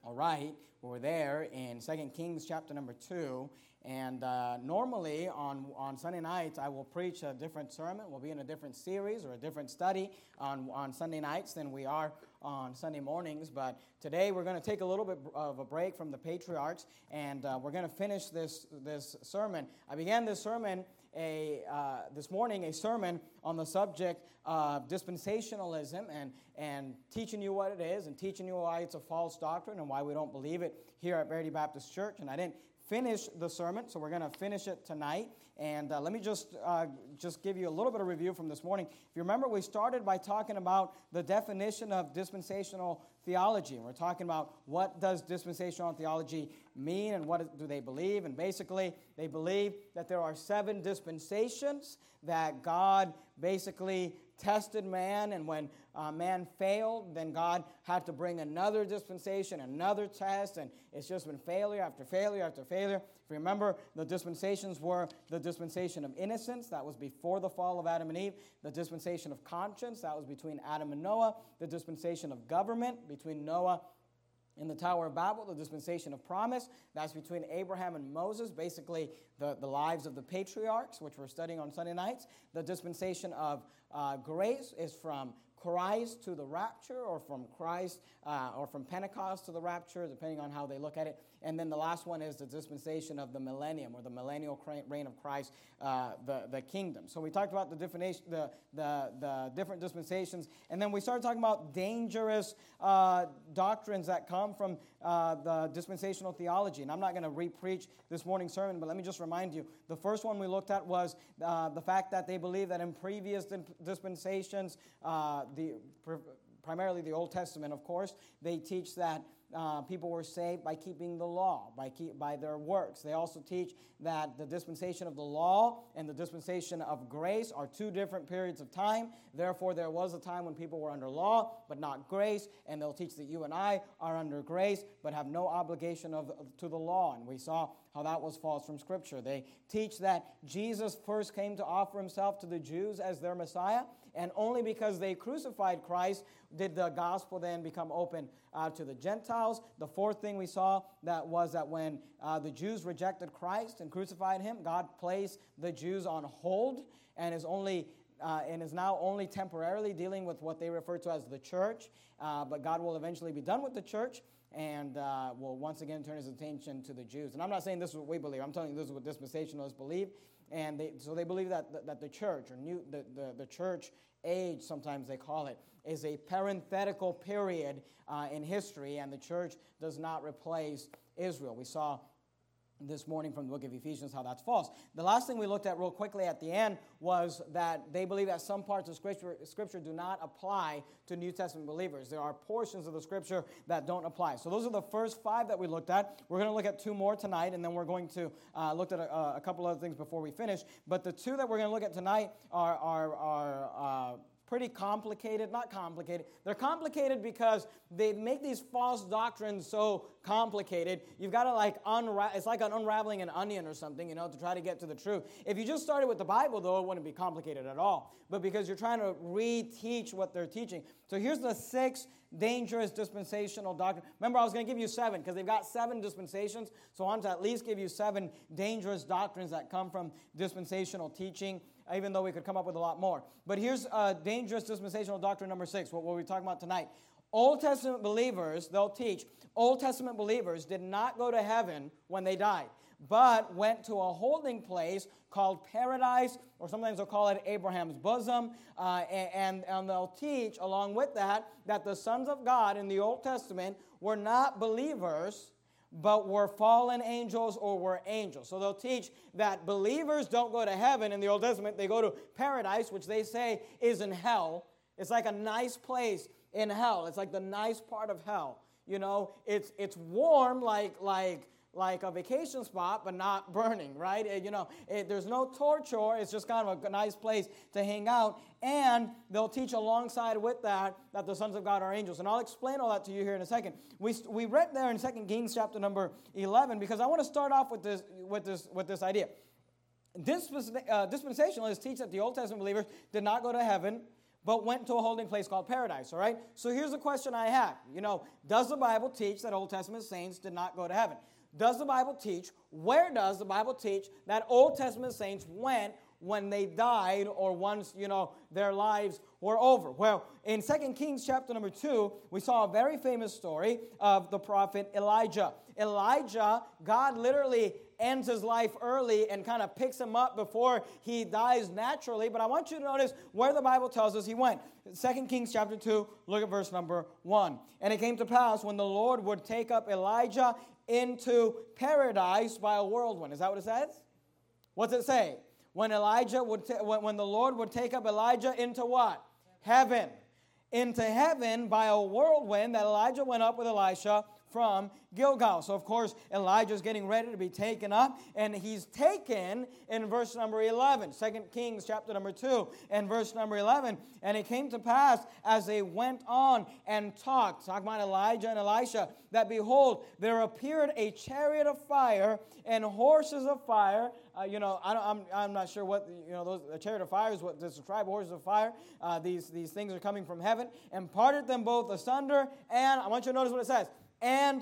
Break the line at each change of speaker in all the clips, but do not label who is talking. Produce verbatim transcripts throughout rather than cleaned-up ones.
All right, we're there in Second Kings chapter number two, and uh, normally on, on Sunday nights I will preach a different sermon. We'll be in a different series or a different study on, on Sunday nights than we are on Sunday mornings, but today we're going to take a little bit of a break from the patriarchs, and uh, we're going to finish this, this sermon. I began this sermon A, uh, this morning, a sermon on the subject of dispensationalism and, and teaching you what it is and teaching you why it's a false doctrine and why we don't believe it here at Verity Baptist Church. And I didn't finish the sermon, so we're going to finish it tonight. And uh, let me just uh, just give you a little bit of review from this morning. If you remember, we started by talking about the definition of dispensational theology. We're talking about what does dispensational theology mean and what do they believe. And basically, they believe that there are seven dispensations that God basically tested man, and when uh, man failed, then God had to bring another dispensation, another test, and it's just been failure after failure after failure. If you remember, the dispensations were the dispensation of innocence, that was before the fall of Adam and Eve, the dispensation of conscience, that was between Adam and Noah, the dispensation of government between Noah in the Tower of Babel, the dispensation of promise, that's between Abraham and Moses, basically the, the lives of the patriarchs, which we're studying on Sunday nights. The dispensation of uh, grace is from Christ to the rapture, or from Christ, uh, or from Pentecost to the rapture, depending on how they look at it. And then the last one is the dispensation of the millennium, or the millennial reign of Christ, uh, the, the kingdom. So we talked about the, the, the, the different dispensations, and then we started talking about dangerous uh, doctrines that come from uh, the dispensational theology. And I'm not going to re-preach this morning's sermon, but let me just remind you. The first one we looked at was uh, the fact that they believe that in previous dispensations, uh, the primarily the Old Testament, of course, they teach that Uh, people were saved by keeping the law, by keep, by their works. They also teach that the dispensation of the law and the dispensation of grace are two different periods of time. Therefore, there was a time when people were under law, but not grace, and they'll teach that you and I are under grace, but have no obligation of, to the law. And we saw how that was false from Scripture. They teach that Jesus first came to offer himself to the Jews as their Messiah, and only because they crucified Christ did the gospel then become open uh, to the Gentiles. The fourth thing we saw that was that when uh, the Jews rejected Christ and crucified him, God placed the Jews on hold and is only uh, and is now only temporarily dealing with what they refer to as the church. Uh, but God will eventually be done with the church and uh, will once again turn his attention to the Jews. And I'm not saying this is what we believe. I'm telling you this is what dispensationalists believe. And they, so they believe that that the church, or new the, the, the church age, sometimes they call it, is a parenthetical period uh, in history, and the church does not replace Israel. We saw this morning from the book of Ephesians how that's false. The last thing we looked at real quickly at the end was that they believe that some parts of Scripture, scripture do not apply to New Testament believers. There are portions of the Scripture that don't apply. So those are the first five that we looked at. We're going to look at two more tonight, and then we're going to uh, look at a, a couple other things before we finish. But the two that we're going to look at tonight are, are, are uh, pretty complicated. Not complicated. They're complicated because they make these false doctrines so complicated. You've got to like unravel. It's like an unraveling an onion or something, you know, to try to get to the truth. If you just started with the Bible, though, it wouldn't be complicated at all. But because you're trying to reteach what they're teaching. So here's the six dangerous dispensational doctrines. Remember, I was going to give you seven because they've got seven dispensations. So I want to at least give you seven dangerous doctrines that come from dispensational teaching, even though we could come up with a lot more. But here's uh, dangerous dispensational doctrine number six, what we're talking about tonight. Old Testament believers, they'll teach, Old Testament believers did not go to heaven when they died, but went to a holding place called paradise, or sometimes they'll call it Abraham's bosom, uh, and, and they'll teach, along with that, that the sons of God in the Old Testament were not believers, but were fallen angels or were angels. So they'll teach that believers don't go to heaven in the Old Testament. They go to paradise, which they say is in hell. It's like a nice place in hell. It's like the nice part of hell. You know, it's it's warm like like like a vacation spot, but not burning, right? It, you know, it, there's no torture. It's just kind of a nice place to hang out. And they'll teach alongside with that that the sons of God are angels. And I'll explain all that to you here in a second. We we read there in Second Kings chapter number eleven because I want to start off with this with this with this idea. Dispens- uh, dispensationalists teach that the Old Testament believers did not go to heaven, but went to a holding place called paradise, all right? So here's the question I have. You know, does the Bible teach that Old Testament saints did not go to heaven? Does the Bible teach, where does the Bible teach that Old Testament saints went when they died or once, you know, their lives were over? Well, in Second Kings chapter number two, we saw a very famous story of the prophet Elijah. Elijah, God literally ends his life early and kind of picks him up before he dies naturally. But I want you to notice where the Bible tells us he went. Second Kings chapter two, look at verse number one. And it came to pass when the Lord would take up Elijah into paradise by a whirlwind. Is that what it says? What's it say? When Elijah would, ta- when, when the Lord would take up Elijah into what? Heaven. Into heaven by a whirlwind that Elijah went up with Elisha from Gilgal. So, of course, Elijah's getting ready to be taken up, and he's taken in verse number eleven. Second Kings chapter number two and verse number eleven. And it came to pass as they went on and talked, talking about Elijah and Elisha, that behold, there appeared a chariot of fire and horses of fire. Uh, you know, I don't, I'm, I'm not sure what, you know, those, the chariot of fire is what to describe horses of fire. Uh, these, these things are coming from heaven, and parted them both asunder. And I want you to notice what it says. And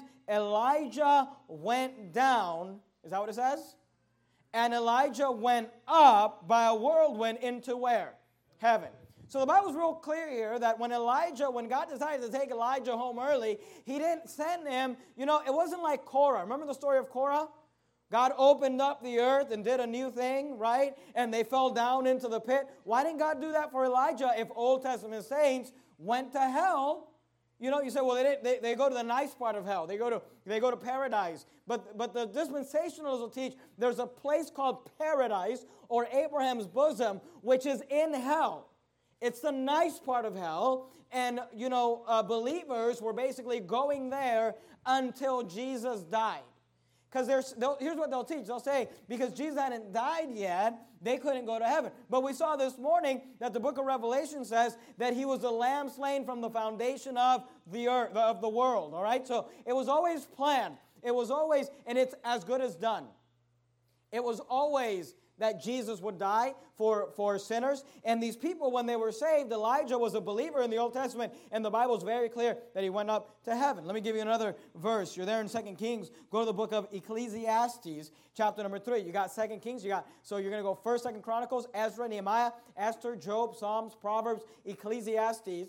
Elijah went down. Is that what it says? And Elijah went up by a whirlwind into where? Heaven. So the Bible's real clear here that when Elijah, when God decided to take Elijah home early, he didn't send him, you know, it wasn't like Korah. Remember the story of Korah? God opened up the earth and did a new thing, right? And they fell down into the pit. Why didn't God do that for Elijah if Old Testament saints went to hell? You know, you say, well, they, they, they go to the nice part of hell. They go to, they go to paradise. But, but the dispensationalists will teach there's a place called paradise or Abraham's bosom, which is in hell. It's the nice part of hell. And, you know, uh, believers were basically going there until Jesus died. Because here's what they'll teach. They'll say, because Jesus hadn't died yet, they couldn't go to heaven. But we saw this morning that the book of Revelation says that he was the lamb slain from the foundation of the earth, of the world. All right? So it was always planned. It was always, and it's as good as done. It was always that Jesus would die for, for sinners. And these people, when they were saved, Elijah was a believer in the Old Testament, and the Bible is very clear that he went up to heaven. Let me give you another verse. You're there in Second Kings. Go to the book of Ecclesiastes, chapter number three. You got Second Kings. You got So you're going to go First, Second Chronicles, Ezra, Nehemiah, Esther, Job, Psalms, Proverbs, Ecclesiastes.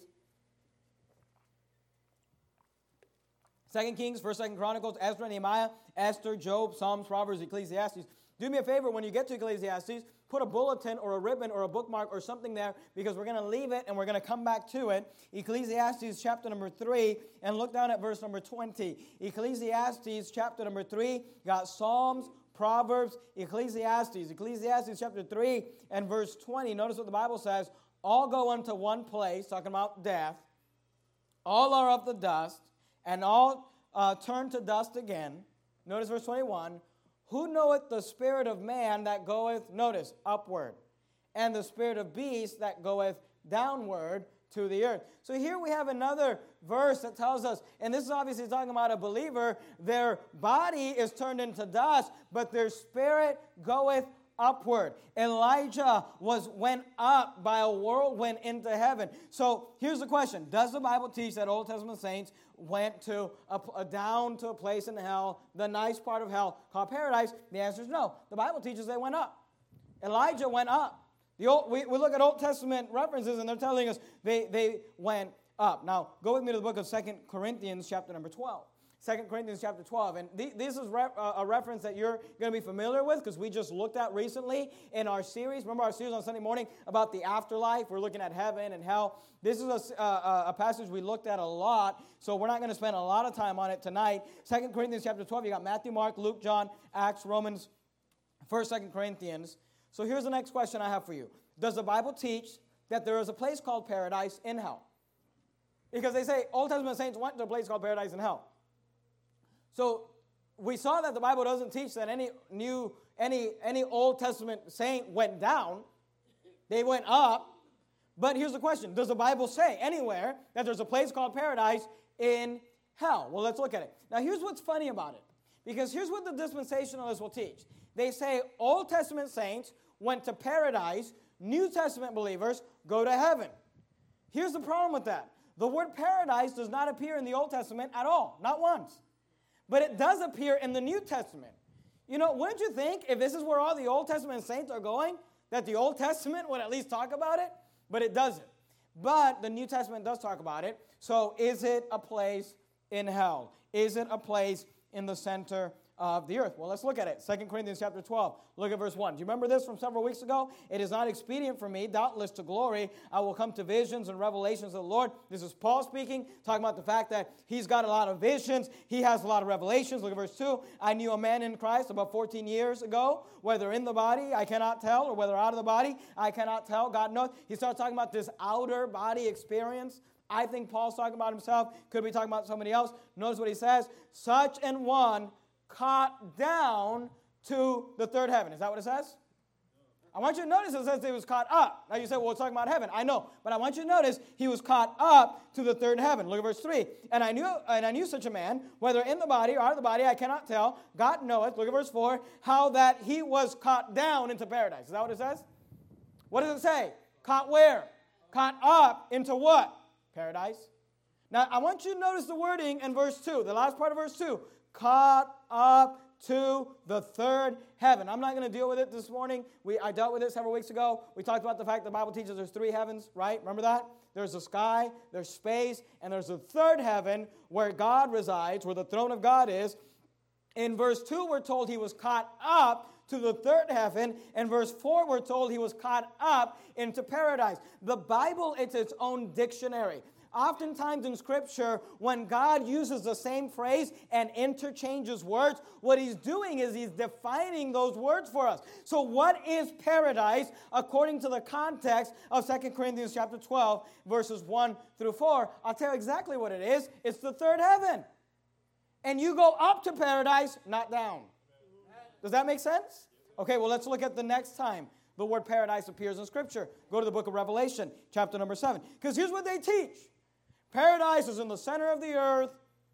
Second Kings, First, Second Chronicles, Ezra, Nehemiah, Esther, Job, Psalms, Proverbs, Ecclesiastes. Do me a favor, when you get to Ecclesiastes, put a bulletin or a ribbon or a bookmark or something there, because we're going to leave it and we're going to come back to it. Ecclesiastes chapter number three, and look down at verse number twenty. Ecclesiastes chapter number three, got Psalms, Proverbs, Ecclesiastes. Ecclesiastes chapter three and verse twenty. Notice what the Bible says. All go unto one place, talking about death. All are of the dust, and all uh, turn to dust again. Notice verse twenty-one. Who knoweth the spirit of man that goeth, notice, upward, and the spirit of beast that goeth downward to the earth. So here we have another verse that tells us, and this is obviously talking about a believer, their body is turned into dust, but their spirit goeth upward. Elijah was went up by a whirlwind into heaven. So here's the question. Does the Bible teach that Old Testament saints went to a, a, down to a place in hell, the nice part of hell called paradise? The answer is no. The Bible teaches they went up. Elijah went up. The old, we, we look at Old Testament references, and they're telling us they, they went up. Now, go with me to the book of Second Corinthians chapter number twelve. Second Corinthians chapter twelve. And th- this is re- uh, a reference that you're going to be familiar with, because we just looked at recently in our series. Remember our series on Sunday morning about the afterlife? We're looking at heaven and hell. This is a, uh, a passage we looked at a lot, so we're not going to spend a lot of time on it tonight. Second Corinthians chapter twelve, you got Matthew, Mark, Luke, John, Acts, Romans, First, Second Corinthians. So here's the next question I have for you. Does the Bible teach that there is a place called paradise in hell? Because they say Old Testament saints went to a place called paradise in hell. So we saw that the Bible doesn't teach that any new, any, any Old Testament saint went down. They went up. But here's the question. Does the Bible say anywhere that there's a place called paradise in hell? Well, let's look at it. Now, here's what's funny about it. Because here's what the dispensationalists will teach. They say Old Testament saints went to paradise. New Testament believers go to heaven. Here's the problem with that. The word paradise does not appear in the Old Testament at all, not once. But it does appear in the New Testament. You know, wouldn't you think if this is where all the Old Testament saints are going, that the Old Testament would at least talk about it? But it doesn't. But the New Testament does talk about it. So is it a place in hell? Is it a place in the center of the earth? Well, let's look at it. Second Corinthians chapter twelve. Look at verse one. Do you remember this from several weeks ago? It is not expedient for me, doubtless to glory. I will come to visions and revelations of the Lord. This is Paul speaking, talking about the fact that he's got a lot of visions. He has a lot of revelations. Look at verse two. I knew a man in Christ about fourteen years ago, whether in the body, I cannot tell, or whether out of the body, I cannot tell. God knows. He starts talking about this outer body experience. I think Paul's talking about himself. Could be talking about somebody else. Notice what he says. Such an one caught down to the third heaven. Is that what it says? I want you to notice it says he was caught up. Now you say, well, it's talking about heaven. I know. But I want you to notice he was caught up to the third heaven. Look at verse three. And I knew and I knew such a man, whether in the body or out of the body, I cannot tell. God knoweth. Look at verse four. How that he was caught down into paradise. Is that what it says? What does it say? Caught where? Caught up into what? Paradise. Now I want you to notice the wording in verse two. The last part of verse two. Caught up to the third heaven. I'm not going to deal with it this morning. We, I dealt with it several weeks ago. We talked about the fact the Bible teaches there's three heavens, right? Remember that? There's the sky, there's space, and there's a third heaven where God resides, where the throne of God is. In verse two, we're told he was caught up to the third heaven. In verse four, we're told he was caught up into paradise. The Bible, it's its own dictionary. Oftentimes in Scripture, when God uses the same phrase and interchanges words, what he's doing is he's defining those words for us. So what is paradise according to the context of Second Corinthians chapter twelve, verses one through four? I'll tell you exactly what it is. It's the third heaven. And you go up to paradise, not down. Does that make sense? Okay, well, let's look at the next time the word paradise appears in Scripture. Go to the book of Revelation, chapter number seven. Because here's what they teach. Paradise is in the center of the earth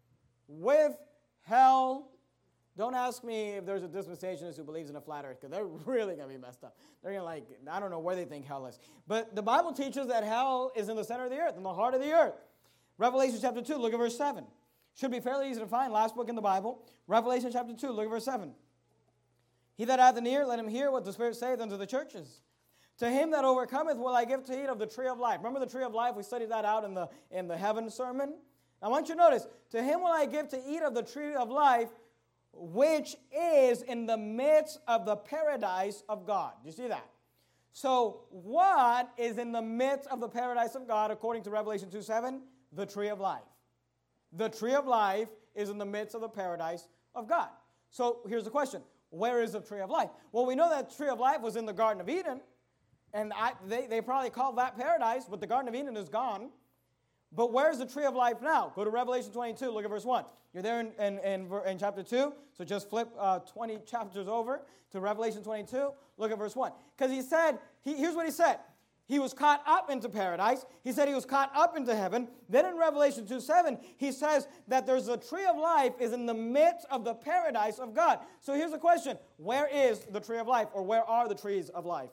with hell. Don't ask me if there's a dispensationalist who believes in a flat earth, because they're really going to be messed up. They're going to like, I don't know where they think hell is. But the Bible teaches that hell is in the center of the earth, in the heart of the earth. Revelation chapter two, look at verse seven. Should be fairly easy to find, last book in the Bible. Revelation chapter two, look at verse seven. He that hath an ear, let him hear what the Spirit saith unto the churches. To him that overcometh will I give to eat of the tree of life. Remember the tree of life? We studied that out in the, in the heaven sermon. I want you to notice, to him will I give to eat of the tree of life, which is in the midst of the paradise of God. Do you see that? So what is in the midst of the paradise of God according to Revelation two seven? The tree of life. The tree of life is in the midst of the paradise of God. So here's the question. Where is the tree of life? Well, we know that the tree of life was in the Garden of Eden. And I, they, they probably called that paradise, but the Garden of Eden is gone. But where's the tree of life now? Go to Revelation twenty-two, look at verse one. You're there in, in, in, in chapter two, so just flip uh, twenty chapters over to Revelation twenty-two, look at verse one. Because he said, he, here's what he said. He was caught up into paradise. He said he was caught up into heaven. Then in Revelation two seven, he says that there's a tree of life is in the midst of the paradise of God. So here's the question. Where is the tree of life, or where are the trees of life?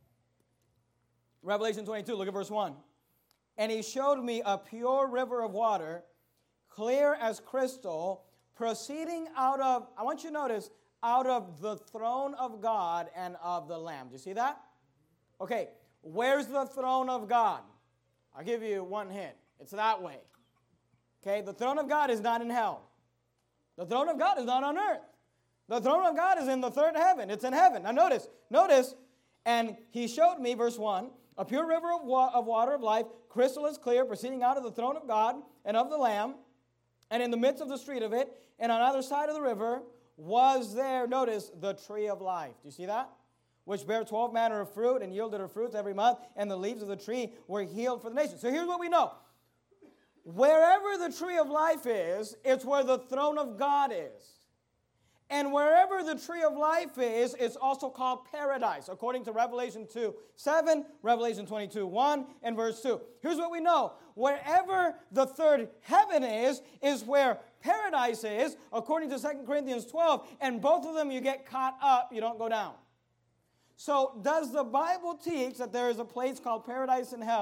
Revelation twenty-two, look at verse one. And he showed me a pure river of water, clear as crystal, proceeding out of, I want you to notice, out of the throne of God and of the Lamb. Do you see that? Okay, where's the throne of God? I'll give you one hint. It's that way. Okay, the throne of God is not in hell. The throne of God is not on earth. The throne of God is in the third heaven. It's in heaven. Now notice, notice, and he showed me, verse one, a pure river of, wa- of water of life, crystal as clear, proceeding out of the throne of God and of the Lamb. And in the midst of the street of it, and on either side of the river, was there, notice, the tree of life. Do you see that? Which bare twelve manner of fruit, and yielded her fruits every month, and the leaves of the tree were healed for the nation. So here's what we know. Wherever the tree of life is, it's where the throne of God is. And wherever the tree of life is, it's also called paradise, according to Revelation two seven, Revelation twenty-two one, and verse two. Here's what we know. Wherever the third heaven is, is where paradise is, according to Second Corinthians twelve, and both of them you get caught up, you don't go down. So does the Bible teach that there is a place called paradise and hell?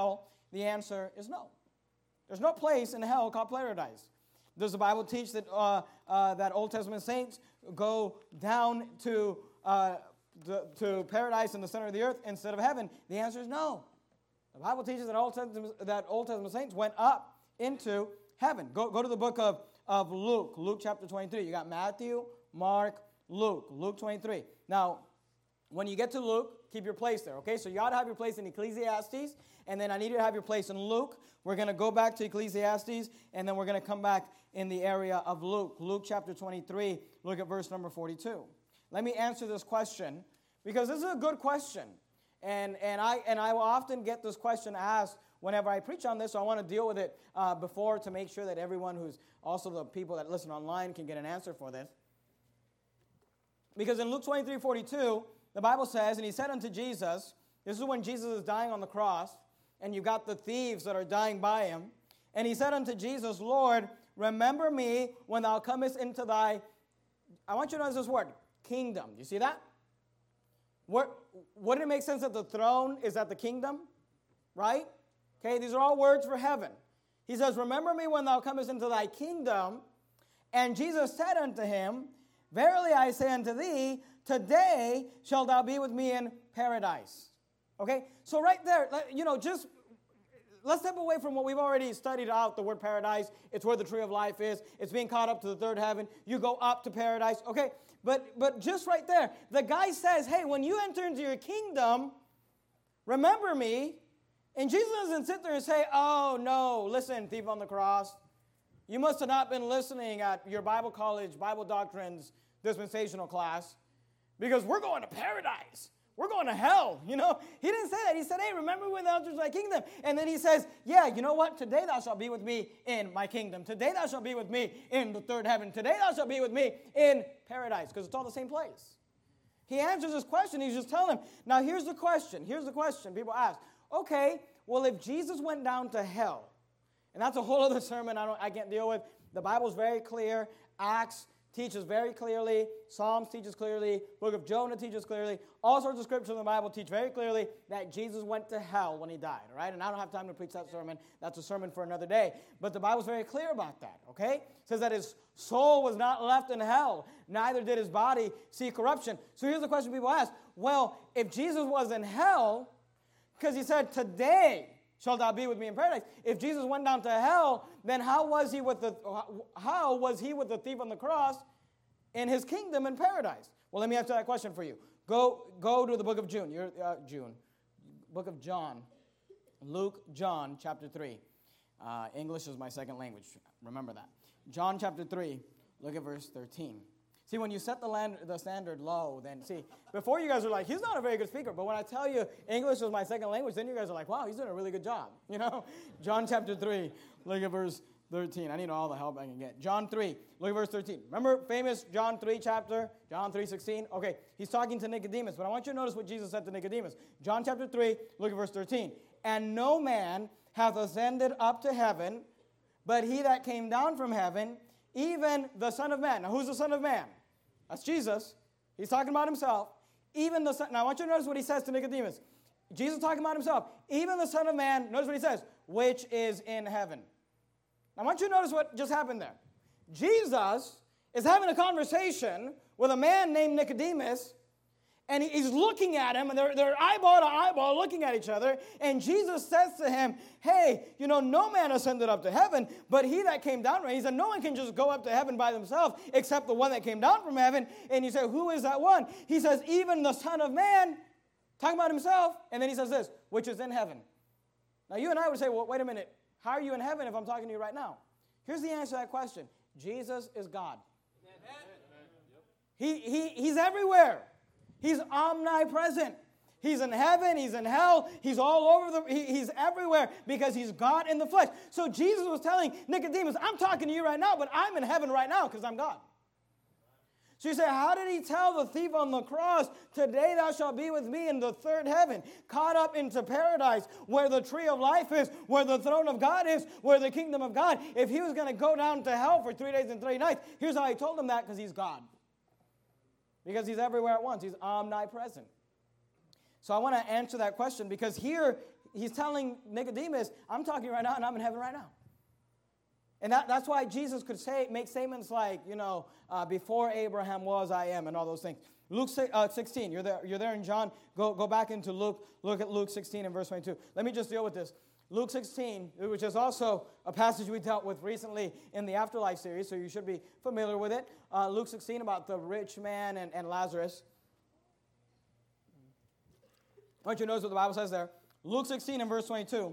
The answer is no. There's no place in hell called paradise. Does the Bible teach that uh, uh, that Old Testament saints go down to, uh, the, to paradise in the center of the earth instead of heaven? The answer is no. The Bible teaches that Old Testament, that Old Testament saints went up into heaven. Go, go to the book of, of Luke, Luke chapter twenty-three. You got Matthew, Mark, Luke, Luke twenty-three. Now, when you get to Luke, keep your place there, okay? So you ought to have your place in Ecclesiastes, and then I need you to have your place in Luke. We're going to go back to Ecclesiastes, and then we're going to come back in the area of Luke. Luke chapter twenty-three, look at verse number forty-two. Let me answer this question, because this is a good question. And, and, I, and I will often get this question asked whenever I preach on this, so I want to deal with it uh, before to make sure that everyone who's, also the people that listen online, can get an answer for this. Because in Luke twenty-three forty-two, the Bible says, and he said unto Jesus, this is when Jesus is dying on the cross, and you've got the thieves that are dying by him. And he said unto Jesus, Lord, remember me when thou comest into thy, I want you to notice this word, kingdom. Do you see that? What, wouldn't it make sense that the throne is at the kingdom? Right? Okay, these are all words for heaven. He says, remember me when thou comest into thy kingdom. And Jesus said unto him, verily I say unto thee, today shalt thou be with me in paradise. Okay, so right there, you know, just let's step away from what we've already studied out, the word paradise. It's where the tree of life is. It's being caught up to the third heaven. You go up to paradise. Okay, but but just right there, the guy says, hey, when you enter into your kingdom, remember me. And Jesus doesn't sit there and say, oh, no, listen, thief on the cross. You must have not been listening at your Bible college, Bible doctrines, dispensational class, because we're going to paradise. We're going to hell, you know. He didn't say that. He said, hey, remember when thou enterest thy kingdom? And then he says, yeah, you know what? Today thou shalt be with me in my kingdom. Today thou shalt be with me in the third heaven. Today thou shalt be with me in paradise, because it's all the same place. He answers this question. He's just telling him. Now, here's the question. Here's the question people ask. Okay, well, if Jesus went down to hell, and that's a whole other sermon I, don't, I can't deal with. The Bible's very clear. Acts teaches very clearly. Psalms teaches clearly. Book of Jonah teaches clearly. All sorts of scriptures in the Bible teach very clearly that Jesus went to hell when he died, all right? And I don't have time to preach that sermon. That's a sermon for another day. But the Bible's very clear about that, okay? It says that his soul was not left in hell. Neither did his body see corruption. So here's the question people ask. Well, if Jesus was in hell, because he said, today shalt thou be with me in paradise. If Jesus went down to hell, then how was he with the how was he with the thief on the cross in his kingdom in paradise? Well, let me answer that question for you. Go go to the book of June. You're, uh, June, book of John, Luke, John, chapter three. Uh, English is my second language. Remember that. John chapter three. Look at verse thirteen. See, when you set the, land, the standard low, then see, before you guys are like, he's not a very good speaker. But when I tell you English is my second language, then you guys are like, wow, he's doing a really good job. You know? John chapter three, look at verse thirteen. I need all the help I can get. John three, look at verse thirteen. Remember famous John three chapter? John three sixteen? Okay, he's talking to Nicodemus. But I want you to notice what Jesus said to Nicodemus. John chapter three, look at verse thirteen. And no man hath ascended up to heaven, but he that came down from heaven, even the Son of Man. Now, who's the Son of Man? That's Jesus. He's talking about himself. Even the Son. Now, I want you to notice what he says to Nicodemus. Jesus talking about himself. Even the Son of Man, notice what he says, which is in heaven. Now, I want you to notice what just happened there. Jesus is having a conversation with a man named Nicodemus, and he's looking at him, and they're, they're eyeball to eyeball looking at each other, and Jesus says to him, hey, you know, no man ascended up to heaven, but he that came down from heaven. He said, no one can just go up to heaven by themselves except the one that came down from heaven. And you say, who is that one? He says, even the Son of Man, talking about himself, and then he says this, which is in heaven. Now, you and I would say, well, wait a minute, how are you in heaven if I'm talking to you right now? Here's the answer to that question. Jesus is God. He, he, he's everywhere. He's omnipresent. He's in heaven. He's in hell. He's all over the, he, he's everywhere because he's God in the flesh. So Jesus was telling Nicodemus, I'm talking to you right now, but I'm in heaven right now because I'm God. So you say, how did he tell the thief on the cross, today thou shalt be with me in the third heaven, caught up into paradise, where the tree of life is, where the throne of God is, where the kingdom of God? If he was going to go down to hell for three days and three nights, here's how he told him that, because he's God. Because he's everywhere at once. He's omnipresent. So I want to answer that question because here he's telling Nicodemus, I'm talking right now and I'm in heaven right now. And that, that's why Jesus could say, make statements like, you know, uh, before Abraham was, I am, and all those things. Luke uh, sixteen, you're there, you're there in John. Go, go back into Luke. Look at Luke sixteen and verse twenty-two. Let me just deal with this. Luke sixteen, which is also a passage we dealt with recently in the Afterlife series, so you should be familiar with it. Uh, Luke sixteen about the rich man and, and Lazarus. I want you to notice what the Bible says there. Luke sixteen and verse twenty-two.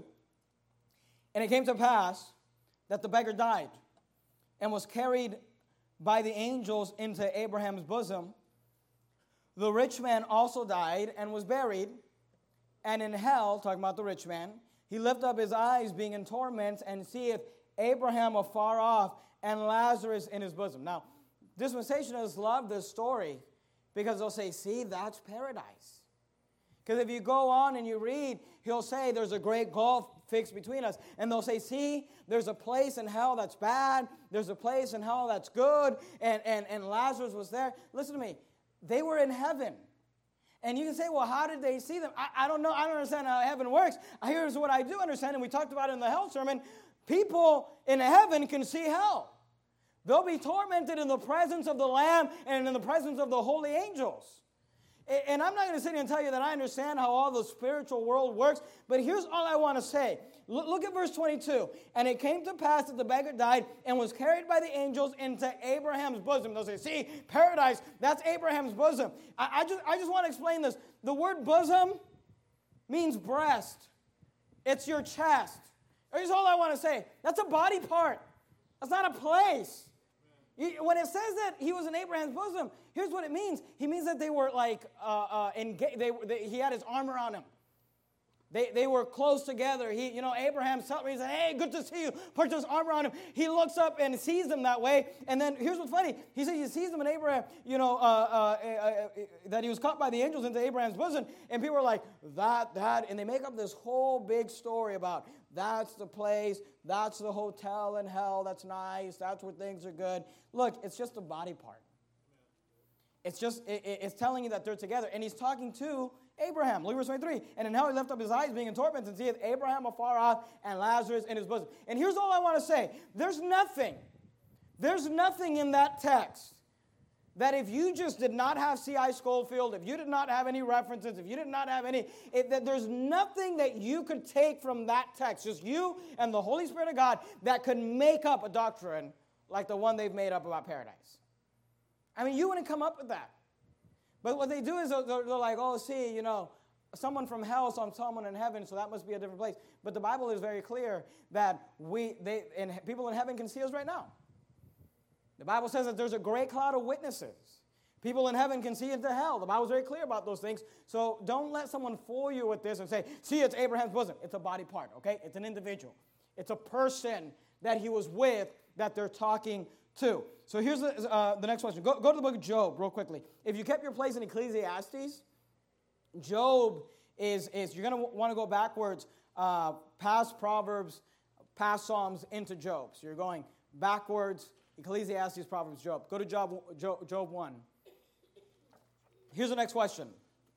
And it came to pass that the beggar died and was carried by the angels into Abraham's bosom. The rich man also died and was buried. And in hell, talking about the rich man, he lifted up his eyes, being in torment, and seeth Abraham afar off and Lazarus in his bosom. Now, dispensationalists love this story because they'll say, see, that's paradise. Because if you go on and you read, he'll say there's a great gulf fixed between us. And they'll say, see, there's a place in hell that's bad. There's a place in hell that's good. And, and, and Lazarus was there. Listen to me. They were in heaven. And you can say, well, how did they see them? I, I don't know. I don't understand how heaven works. Here's what I do understand, and we talked about it in the hell sermon. People in heaven can see hell. They'll be tormented in the presence of the Lamb and in the presence of the holy angels. And I'm not going to sit here and tell you that I understand how all the spiritual world works, but here's all I want to say. Look at verse twenty-two. And it came to pass that the beggar died and was carried by the angels into Abraham's bosom. They'll say, see, paradise, that's Abraham's bosom. I, I, just, I just want to explain this. The word bosom means breast. It's your chest. Here's all I want to say. That's a body part. That's not a place. When it says that he was in Abraham's bosom, here's what it means. He means that they were like, uh, uh, engaged. They, they, he had his arm around him. They, they were close together. He, you know, Abraham saw him. He said, hey, good to see you. Puts his arm around him. He looks up and sees them that way. And then here's what's funny. He said he sees them in Abraham, you know, uh, uh, uh, uh, that he was caught by the angels into Abraham's bosom. And people are like, that, that. And they make up this whole big story about that's the place. That's the hotel in hell. That's nice. That's where things are good. Look, it's just a body part. It's just, it, it's telling you that they're together. And he's talking to Abraham. Look at verse twenty-three. And in hell he lifted up his eyes, being in torment, and seeth Abraham afar off and Lazarus in his bosom. And here's all I want to say. There's nothing, there's nothing in that text that if you just did not have C I Schofield, if you did not have any references, if you did not have any, it, that there's nothing that you could take from that text, just you and the Holy Spirit of God, that could make up a doctrine like the one they've made up about paradise. I mean, you wouldn't come up with that. But what they do is they're, they're like, oh, see, you know, someone from hell saw someone in heaven, so that must be a different place. But the Bible is very clear that we, they, and people in heaven can see us right now. The Bible says that there's a great cloud of witnesses. People in heaven can see into hell. The Bible's very clear about those things. So don't let someone fool you with this and say, see, it's Abraham's bosom. It's a body part, okay? It's an individual. It's a person that he was with that they're talking to. So here's the, uh, the next question. Go, go to the book of Job real quickly. If you kept your place in Ecclesiastes, Job is, is you're going to want to go backwards, uh, past Proverbs, past Psalms into Job. So you're going backwards, Ecclesiastes, Proverbs, Job. Go to Job, Job, Job one. Here's the next question.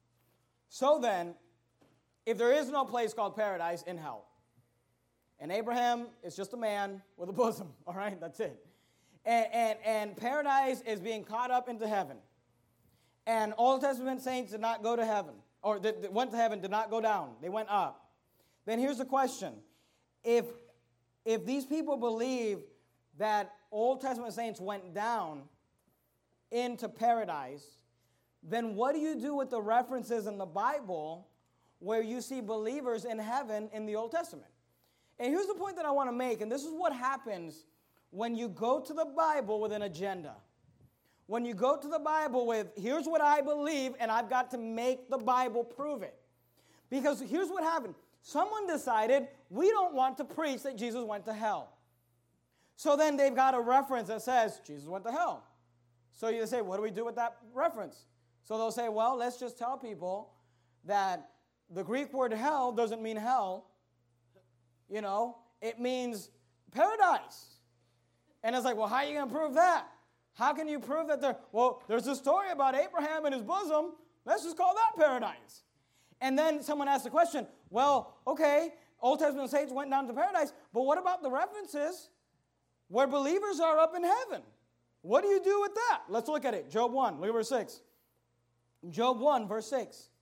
So then, if there is no place called paradise in hell, and Abraham is just a man with a bosom, all right, that's it. And, and, and paradise is being caught up into heaven. And Old Testament saints did not go to heaven, or that went to heaven, did not go down. They went up. Then here's the question. If, if these people believe that Old Testament saints went down into paradise, then what do you do with the references in the Bible where you see believers in heaven in the Old Testament? And here's the point that I want to make, and this is what happens when you go to the Bible with an agenda. When you go to the Bible with, here's what I believe, and I've got to make the Bible prove it. Because here's what happened. Someone decided, we don't want to preach that Jesus went to hell. So then they've got a reference that says, Jesus went to hell. So you say, what do we do with that reference? So they'll say, well, let's just tell people that the Greek word hell doesn't mean hell. You know, it means paradise. And it's like, well, how are you going to prove that? How can you prove that there? Well, there's a story about Abraham and his bosom. Let's just call that paradise. And then someone asked the question, well, okay, Old Testament saints went down to paradise, but what about the references where believers are up in heaven? What do you do with that? Let's look at it. Job one, look at verse six. Job one, verse six.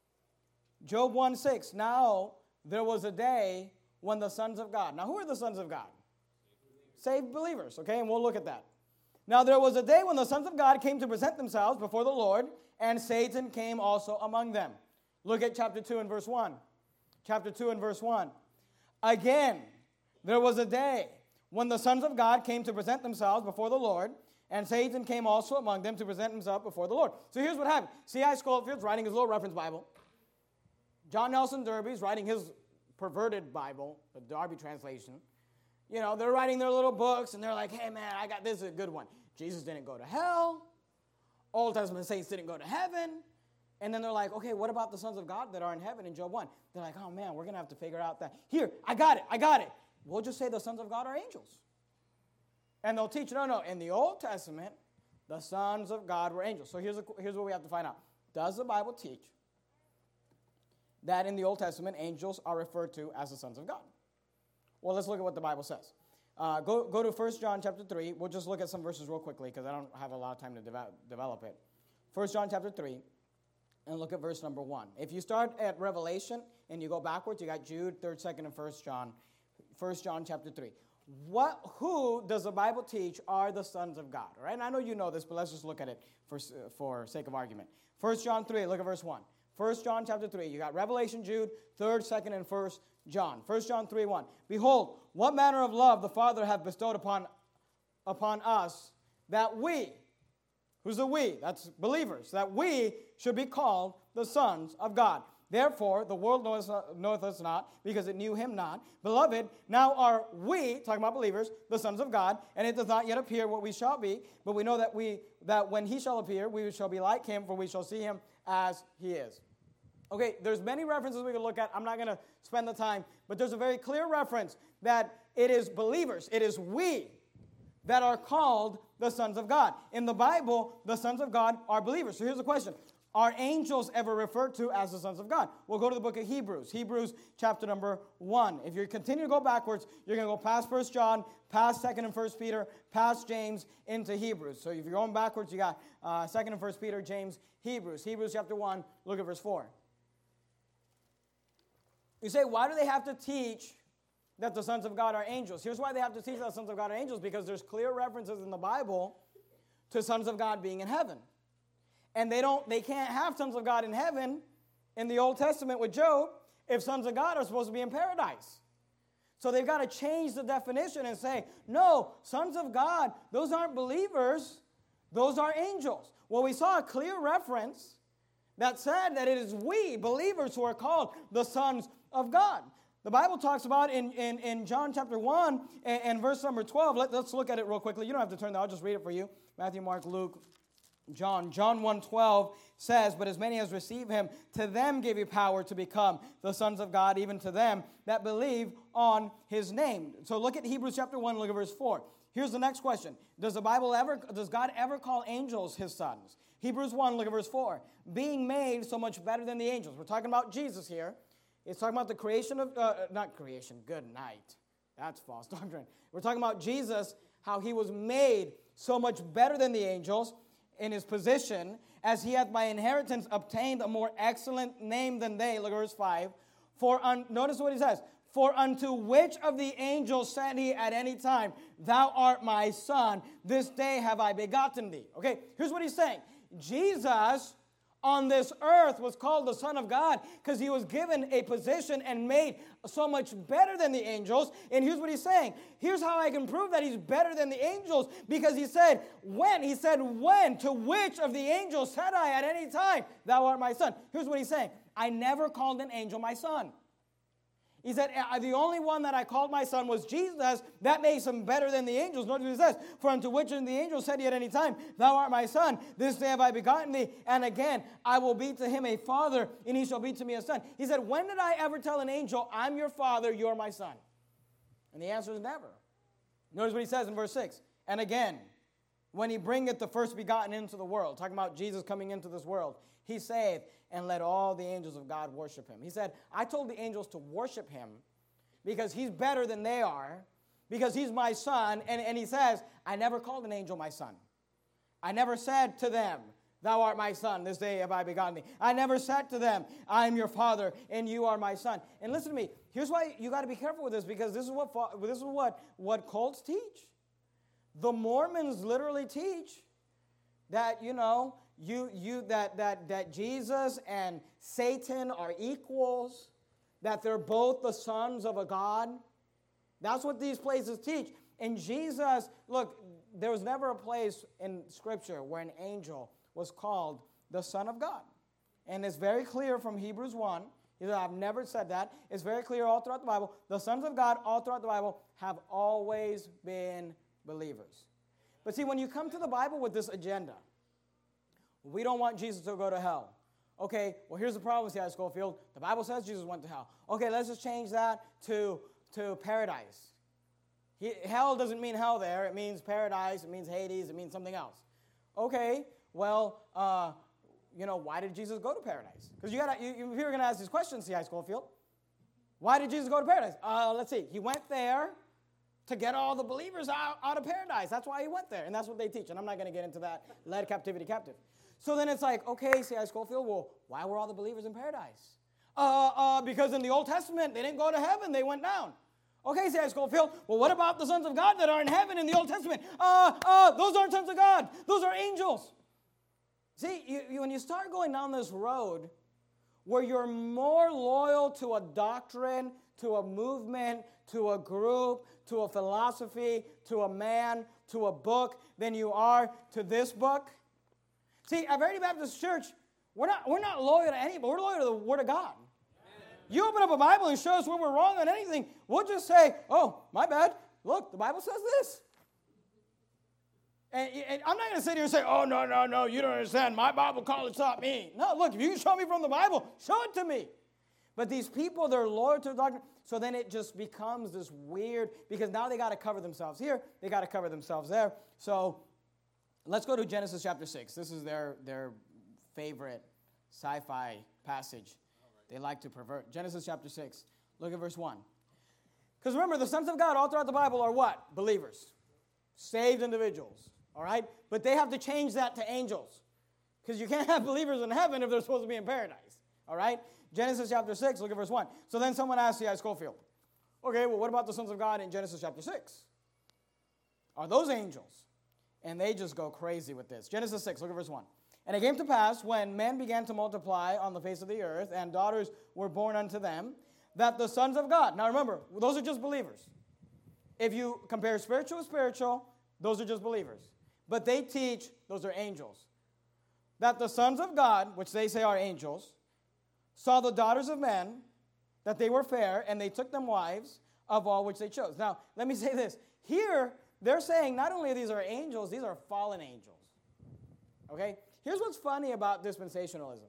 Job one, six. Now there was a day when the sons of God. Now who are the sons of God? Saved believers, okay? And we'll look at that. Now there was a day when the sons of God came to present themselves before the Lord, and Satan came also among them. Look at chapter two and verse one. Chapter two and verse one. Again, there was a day when the sons of God came to present themselves before the Lord, and Satan came also among them to present himself before the Lord. So here's what happened. C I Scholefield's writing his little reference Bible. John Nelson Darby's writing his perverted Bible, the Darby translation. You know, they're writing their little books, and they're like, hey, man, I got this is a good one. Jesus didn't go to hell. Old Testament saints didn't go to heaven. And then they're like, okay, what about the sons of God that are in heaven in Job one? They're like, oh, man, we're going to have to figure out that. Here, I got it, I got it. We'll just say the sons of God are angels. And they'll teach, no, no, in the Old Testament, the sons of God were angels. So here's, a, here's what we have to find out. Does the Bible teach that in the Old Testament, angels are referred to as the sons of God? Well, let's look at what the Bible says. Uh, go, go to First John chapter three. We'll just look at some verses real quickly because I don't have a lot of time to develop, develop it. First John chapter three, and look at verse number one. If you start at Revelation and you go backwards, you got Jude, third, second, and First John. First John chapter three. What, who does the Bible teach are the sons of God? All right? And I know you know this, but let's just look at it for, for sake of argument. First John three, look at verse one. First John chapter three, you got Revelation, Jude, third, second, and First John. First John three, one. Behold, what manner of love the Father hath bestowed upon, upon us, that we, who's the we? That's believers, that we should be called the sons of God. Therefore, the world knoweth, knoweth us not, because it knew him not. Beloved, now are we, talking about believers, the sons of God, and it does not yet appear what we shall be, but we know that we that when he shall appear, we shall be like him, for we shall see him as he is. Okay, there's many references we can look at. I'm not going to spend the time, but there's a very clear reference that it is believers, it is we that are called the sons of God. In the Bible, the sons of God are believers. So here's the question. Are angels ever referred to as the sons of God? We'll go to the book of Hebrews. Hebrews chapter number one. If you continue to go backwards, you're going to go past First John, past Second and First Peter, past James, into Hebrews. So if you're going backwards, you got uh, Second and First Peter, James, Hebrews. Hebrews chapter one, look at verse four. You say, why do they have to teach that the sons of God are angels? Here's why they have to teach that the sons of God are angels, because there's clear references in the Bible to sons of God being in heaven. And they don't, they can't have sons of God in heaven in the Old Testament with Job if sons of God are supposed to be in paradise. So they've got to change the definition and say, no, sons of God, those aren't believers, those are angels. Well, we saw a clear reference that said that it is we, believers, who are called the sons of God. The Bible talks about in, in, in John chapter one and, and verse number twelve. Let, let's look at it real quickly. You don't have to turn there. I'll just read it for you. Matthew, Mark, Luke, John. John one twelve says, but as many as receive him, to them give he power to become the sons of God, even to them that believe on his name. So look at Hebrews chapter one, look at verse four. Here's the next question. Does the Bible ever, does God ever call angels his sons? Hebrews one, look at verse four. Being made so much better than the angels. We're talking about Jesus here. It's talking about the creation of, uh, not creation, good night. That's false doctrine. We're talking about Jesus, how he was made so much better than the angels in his position, as he hath by inheritance obtained a more excellent name than they. Look at verse five. For un, notice what he says. For unto which of the angels said he at any time, thou art my son, this day have I begotten thee. Okay, here's what he's saying. Jesus on this earth was called the Son of God because he was given a position and made so much better than the angels. And here's what he's saying. Here's how I can prove that he's better than the angels, because he said, when? He said, when? To which of the angels said I at any time, thou art my son? Here's what he's saying. I never called an angel my son. He said, the only one that I called my son was Jesus. That makes him better than the angels. Notice what he says. For unto which of the angels said he at any time, thou art my son, this day have I begotten thee, and again I will be to him a father, and he shall be to me a son. He said, when did I ever tell an angel, I'm your father, you're my son? And the answer is never. Notice what he says in verse six. And again, when he bringeth the first begotten into the world, talking about Jesus coming into this world, he saith, and let all the angels of God worship him. He said, I told the angels to worship him because he's better than they are, because he's my son. And, and he says, I never called an angel my son. I never said to them, thou art my son, this day have I begotten thee. I never said to them, I am your father, and you are my son. And listen to me, here's why you got to be careful with this, because this is what this is what, what cults teach. The Mormons literally teach that, you know, you you that that that Jesus and Satan are equals, that they're both the sons of a God. That's what these places teach. And Jesus, look, there was never a place in Scripture where an angel was called the Son of God. And it's very clear from Hebrews one. He said, I've never said that. It's very clear all throughout the Bible. The sons of God all throughout the Bible have always been believers. But see, when you come to the Bible with this agenda, we don't want Jesus to go to hell. Okay, well, here's the problem, C I Scofield. The Bible says Jesus went to hell. Okay, let's just change that to, to paradise. He, hell doesn't mean hell there. It means paradise. It means Hades. It means something else. Okay, well, uh, you know, why did Jesus go to paradise? Because you got you, you, if you were going to ask these questions, C I Scofield, why did Jesus go to paradise? Uh, let's see. He went there to get all the believers out, out of paradise. That's why he went there, and that's what they teach. And I'm not going to get into that, led captivity captive. So then it's like, okay, C I Scofield, well, why were all the believers in paradise? Uh, uh, because in the Old Testament, they didn't go to heaven, they went down. Okay, C I Scofield, well, what about the sons of God that are in heaven in the Old Testament? Uh, uh, those aren't sons of God. Those are angels. See, you, you, when you start going down this road where you're more loyal to a doctrine, to a movement, to a group, to a philosophy, to a man, to a book than you are to this book. See, at Verity Baptist Church, we're not, we're not loyal to anybody. We're loyal to the Word of God. Amen. You open up a Bible and show us where we're wrong on anything, we'll just say, oh, my bad. Look, the Bible says this. And, and I'm not going to sit here and say, oh, no, no, no, you don't understand. My Bible college taught me. No, look, if you can show me from the Bible, show it to me. But these people, they're loyal to the doctrine. So then it just becomes this weird, because now they got to cover themselves here. They got to cover themselves there. So let's go to Genesis chapter six. This is their, their favorite sci-fi passage. They like to pervert. Genesis chapter six. Look at verse one. Because remember, the sons of God all throughout the Bible are what? Believers. Saved individuals. All right? But they have to change that to angels. Because you can't have believers in heaven if they're supposed to be in paradise. All right? Genesis chapter six, look at verse one. So then someone asked C I Scofield, okay, well, what about the sons of God in Genesis chapter six? Are those angels? And they just go crazy with this. Genesis six, look at verse one. And it came to pass, when men began to multiply on the face of the earth, and daughters were born unto them, that the sons of God, now remember, those are just believers. If you compare spiritual with spiritual, those are just believers. But they teach, those are angels. That the sons of God, which they say are angels, saw the daughters of men, that they were fair, and they took them wives of all which they chose. Now, let me say this. Here, they're saying not only these are angels, these are fallen angels. Okay? Here's what's funny about dispensationalism.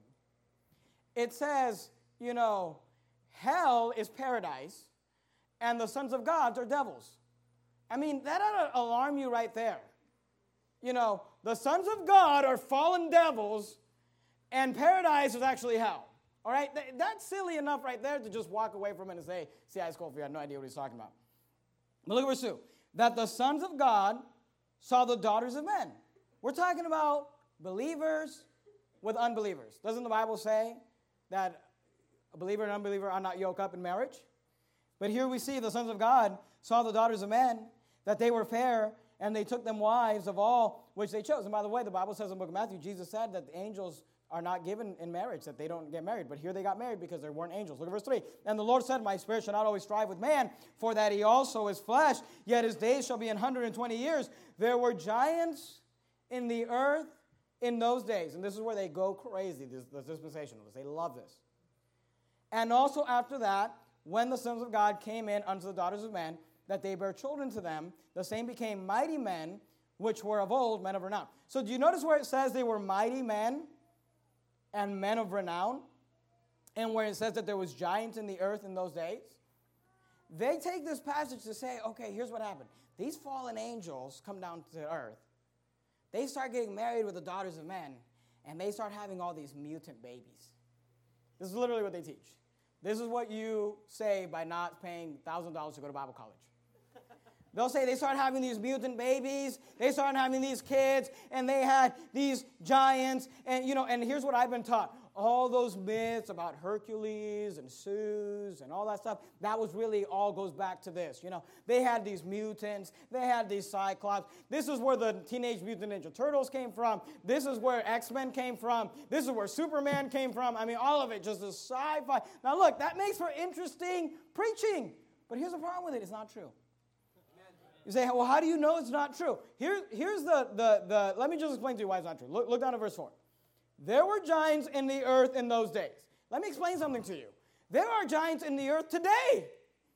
It says, you know, hell is paradise, and the sons of God are devils. I mean, that ought to alarm you right there. You know, the sons of God are fallen devils, and paradise is actually hell. All right? That's silly enough right there to just walk away from it and say, C I Scofield, I had no idea what he's talking about. But look at verse two. That the sons of God saw the daughters of men. We're talking about believers with unbelievers. Doesn't the Bible say that a believer and unbeliever are not yoked up in marriage? But here we see the sons of God saw the daughters of men, that they were fair, and they took them wives of all which they chose. And by the way, the Bible says in the book of Matthew, Jesus said that the angels are not given in marriage, that they don't get married. But here they got married because they weren't angels. Look at verse three. And the Lord said, my spirit shall not always strive with man, for that he also is flesh, yet his days shall be an hundred and twenty years. There were giants in the earth in those days. And this is where they go crazy, this, the dispensationalists. They love this. And also after that, when the sons of God came in unto the daughters of men, that they bare children to them, the same became mighty men, which were of old, men of renown. So do you notice where it says they were mighty men and men of renown? And where it says that there was giants in the earth in those days? They take this passage to say, okay, here's what happened. These fallen angels come down to the earth. they start getting married with the daughters of men, and they start having all these mutant babies. This is literally what they teach. This is what you say by not paying one thousand dollars to go to Bible college. They'll say they start having these mutant babies, they start having these kids, and they had these giants, and you know, and here's what I've been taught. All those myths about Hercules and Zeus and all that stuff, that was really all goes back to this. You know, they had these mutants, they had these Cyclops. This is where the Teenage Mutant Ninja Turtles came from. This is where X-Men came from. This is where Superman came from. I mean, all of it, just this sci-fi. Now look, that makes for interesting preaching. But here's the problem with it, it's not true. You say, well, how do you know it's not true? Here, here's the, the, the, let me just explain to you why it's not true. Look, look down at verse four. There were giants in the earth in those days. Let me explain something to you. There are giants in the earth today.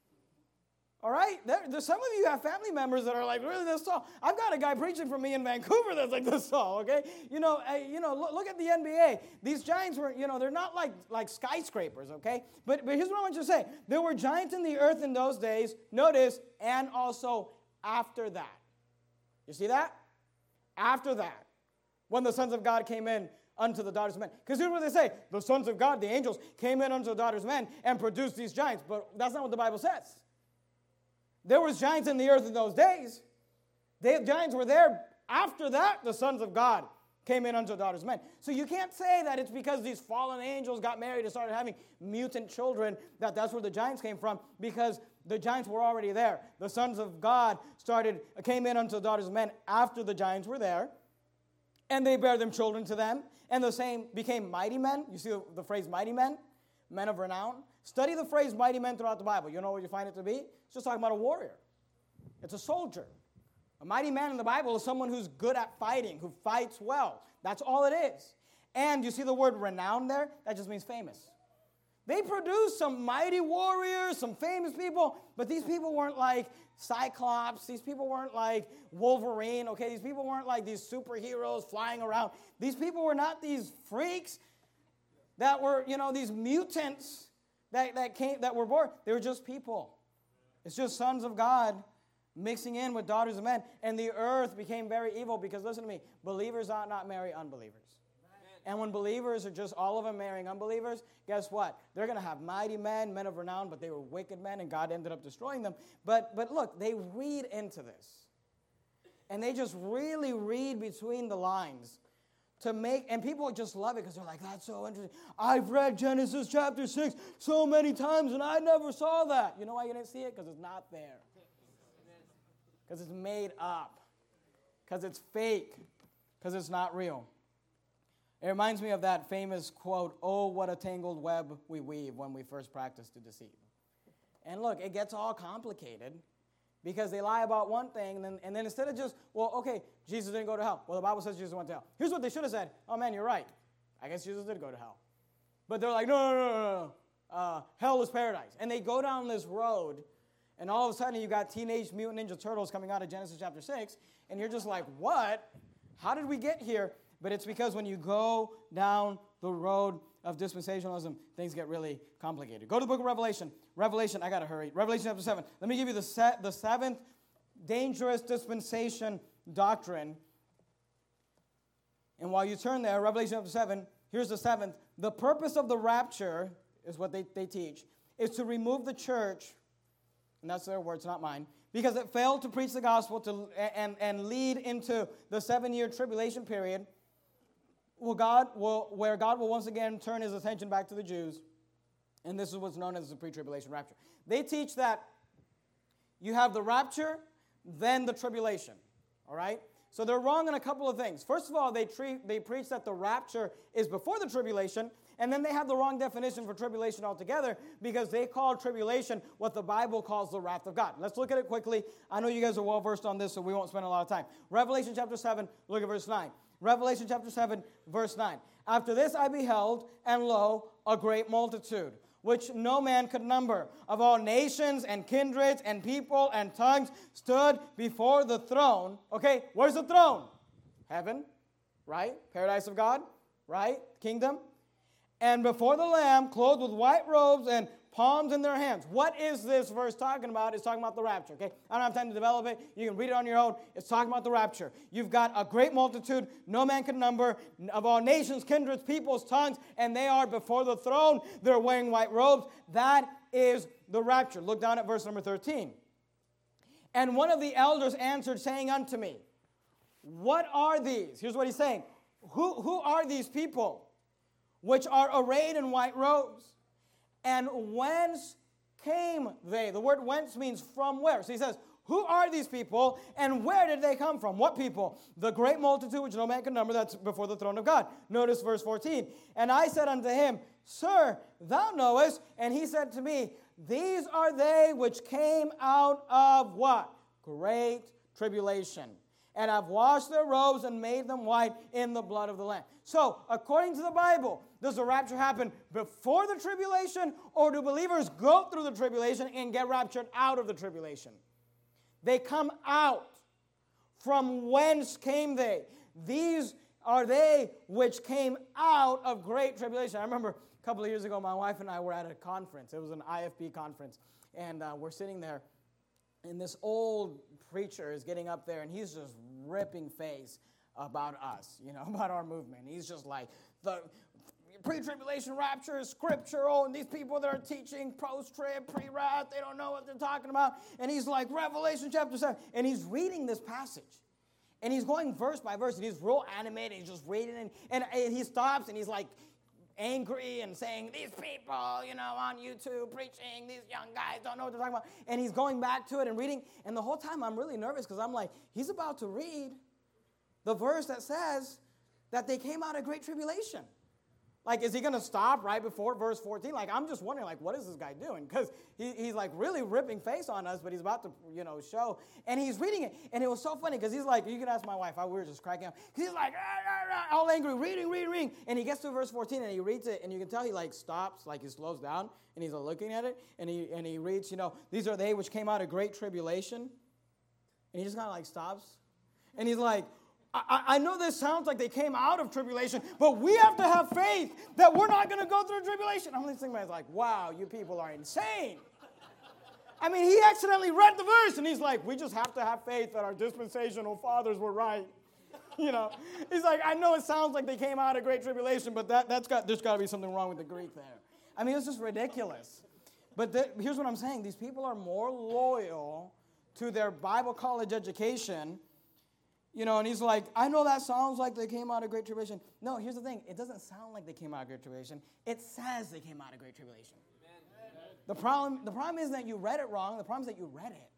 All right? There, there's some of you have family members that are like, really this tall. I've got a guy preaching for me in Vancouver that's like this tall, okay? You know, uh, you know, look, look at the N B A. These giants were, you know, they're not like, like skyscrapers, okay? But, but here's what I want you to say. There were giants in the earth in those days, notice, and also after that. You see that? After that. When the sons of God came in unto the daughters of men. Because here's what they say. The sons of God, the angels, came in unto the daughters of men and produced these giants. But that's not what the Bible says. There was giants in the earth in those days. The giants were there. After that, the sons of God came in unto the daughters of men. So you can't say that it's because these fallen angels got married and started having mutant children that that's where the giants came from, because the giants were already there. The sons of God started came in unto the daughters of men after the giants were there, and they bare them children to them, and the same became mighty men. You see the, the phrase mighty men, men of renown. Study the phrase mighty men throughout the Bible. You know what you find it to be? It's just talking about a warrior. It's a soldier. A mighty man in the Bible is someone who's good at fighting, who fights well. That's all it is. And you see the word renown there? That just means famous. They produced some mighty warriors, some famous people, but these people weren't like Cyclops. These people weren't like Wolverine, okay? These people weren't like these superheroes flying around. These people were not these freaks that were, you know, these mutants that, that came that were born. They were just people. It's just sons of God mixing in with daughters of men. And the earth became very evil because, listen to me, believers ought not marry unbelievers. And when believers are just all of them marrying unbelievers, guess what? They're going to have mighty men, men of renown, but they were wicked men, and God ended up destroying them. But, but look, they read into this. And they just really read between the lines to make, and people just love it because they're like, that's so interesting. I've read Genesis chapter six so many times, and I never saw that. You know why you didn't see it? Because it's not there. Because it's made up. Because it's fake. Because it's not real. It reminds me of that famous quote, oh, what a tangled web we weave when we first practice to deceive. And look, it gets all complicated because they lie about one thing, and then, and then instead of just, well, okay, Jesus didn't go to hell. Well, the Bible says Jesus went to hell. Here's what they should have said. Oh, man, you're right. I guess Jesus did go to hell. But they're like, no, no, no, no, no. Uh, hell is paradise. And they go down this road, and all of a sudden you got Teenage Mutant Ninja Turtles coming out of Genesis chapter six, and you're just like, what? How did we get here? But it's because when you go down the road of dispensationalism, things get really complicated. Go to the book of Revelation. Revelation, I got to hurry. Revelation chapter seven. Let me give you the, set, the seventh dangerous dispensation doctrine. And while you turn there, Revelation chapter seven, here's the seventh. The purpose of the rapture, is what they, they teach, is to remove the church, and that's their words, not mine, because it failed to preach the gospel to, and, and lead into the seven-year tribulation period. Well, God will, where God will once again turn his attention back to the Jews, and this is what's known as the pre-tribulation rapture. They teach that you have the rapture, then the tribulation, all right? So they're wrong in a couple of things. First of all, they, treat, they preach that the rapture is before the tribulation, and then they have the wrong definition for tribulation altogether because they call tribulation what the Bible calls the wrath of God. Let's look at it quickly. I know you guys are well-versed on this, so we won't spend a lot of time. Revelation chapter seven, look at verse nine. Revelation chapter seven, verse nine. After this I beheld, and lo, a great multitude, which no man could number, of all nations and kindreds and people and tongues, stood before the throne. Okay, where's the throne? Heaven, right? Paradise of God, right? Kingdom. and before the Lamb, clothed with white robes and palms in their hands. What is this verse talking about? It's talking about the rapture, okay? I don't have time to develop it. You can read it on your own. It's talking about the rapture. You've got a great multitude, no man can number, of all nations, kindreds, peoples, tongues, and they are before the throne. They're wearing white robes. That is the rapture. Look down at verse number thirteen. And one of the elders answered, saying unto me, what are these? Here's what he's saying. Who, who are these people which are arrayed in white robes? And whence came they? The word whence means from where. So he says, who are these people and where did they come from? What people? The great multitude which no man can number, that's before the throne of God. Notice verse fourteen. And I said unto him, Sir, thou knowest. And he said to me, these are they which came out of what? Great tribulation. And have washed their robes and made them white in the blood of the Lamb. So, according to the Bible, does the rapture happen before the tribulation, or do believers go through the tribulation and get raptured out of the tribulation? They come out. From whence came they? These are they which came out of great tribulation. I remember a couple of years ago, my wife and I were at a conference. It was an I F B conference. And uh, we're sitting there, and this old preacher is getting up there, and he's just ripping face about us, you know, about our movement. He's just like, the pre-tribulation rapture is scriptural, and these people that are teaching post-trib, pre-wrath, they don't know what they're talking about. And he's like, Revelation chapter seven, and he's reading this passage. And he's going verse by verse, and he's real animated. He's just reading, and, and, and he stops, and he's like angry and saying, these people, you know, on YouTube preaching, these young guys don't know what they're talking about. And he's going back to it and reading. And the whole time I'm really nervous because I'm like, he's about to read the verse that says that they came out of great tribulation. Like, is he going to stop right before verse fourteen? Like, I'm just wondering, like, what is this guy doing? Because he, he's, like, really ripping face on us, but he's about to, you know, show. And he's reading it. And it was so funny because he's like, you can ask my wife. I, we were just cracking up. Because he's like, ah, ah, ah, all angry, reading, reading, reading. And he gets to verse fourteen, and he reads it, and you can tell he, like, stops, like, he slows down, and he's uh, looking at it. And he, and he reads, you know, these are they which came out of great tribulation. And he just kind of, like, stops. And he's like, I, I know this sounds like they came out of tribulation, but we have to have faith that we're not going to go through tribulation. I'm listening to him, like, wow, you people are insane. I mean, he accidentally read the verse, and he's like, we just have to have faith that our dispensational fathers were right. You know, he's like, I know it sounds like they came out of great tribulation, but that, that's got, there's got to be something wrong with the Greek there. I mean, it's just ridiculous. But the, here's what I'm saying. These people are more loyal to their Bible college education. You know, and he's like, I know that sounds like they came out of great tribulation. No, here's the thing. It doesn't sound like they came out of great tribulation. It says they came out of great tribulation. Amen. The problem, the problem isn't that you read it wrong. The problem is that you read it.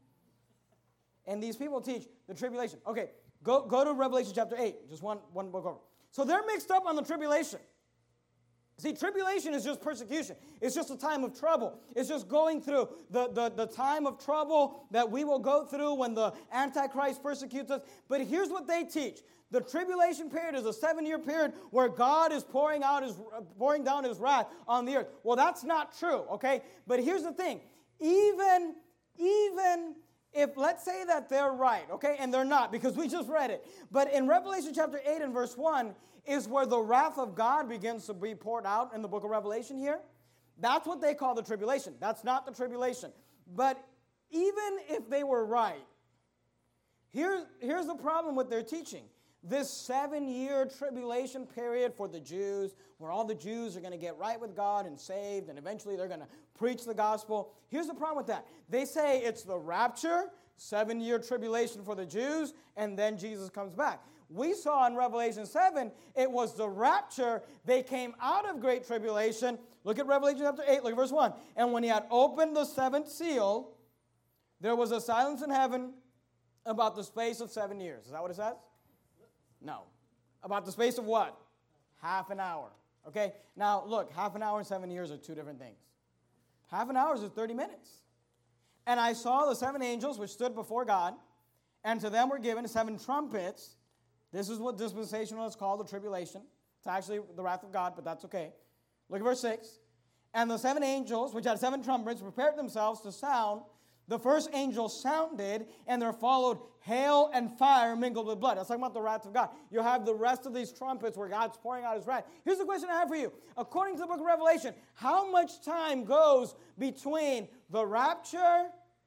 And these people teach the tribulation. Okay, go, go to Revelation chapter eight. Just one, one book over. So they're mixed up on the tribulation. See, tribulation is just persecution. It's just a time of trouble. It's just going through the, the, the time of trouble that we will go through when the Antichrist persecutes us. But here's what they teach. The tribulation period is a seven-year period where God is pouring out his, pouring down his wrath on the earth. Well, that's not true, okay? But here's the thing. Even, even if, let's say that they're right, okay? And they're not, because we just read it. But in Revelation chapter eight and verse one, is where the wrath of God begins to be poured out in the book of Revelation here. That's what they call the tribulation. That's not the tribulation. But even if they were right, here's, here's the problem with their teaching. This seven-year tribulation period for the Jews, where all the Jews are going to get right with God and saved, and eventually they're going to preach the gospel. Here's the problem with that. They say it's the rapture, seven-year tribulation for the Jews, and then Jesus comes back. We saw in Revelation seven, it was the rapture. They came out of great tribulation. Look at Revelation chapter eight, look at verse one. And when he had opened the seventh seal, there was a silence in heaven about the space of seven years. Is that what it says? No. About the space of what? Half an hour. Okay? Now, look, half an hour and seven years are two different things. Half an hour is thirty minutes. And I saw the seven angels which stood before God, and to them were given seven trumpets. This is what dispensational is called, the tribulation. It's actually the wrath of God, but that's okay. Look at verse six. And the seven angels, which had seven trumpets, prepared themselves to sound The first angel sounded, and there followed hail and fire mingled with blood. That's talking about the wrath of God. You have the rest of these trumpets where God's pouring out his wrath. Here's the question I have for you. According to the book of Revelation, how much time goes between the rapture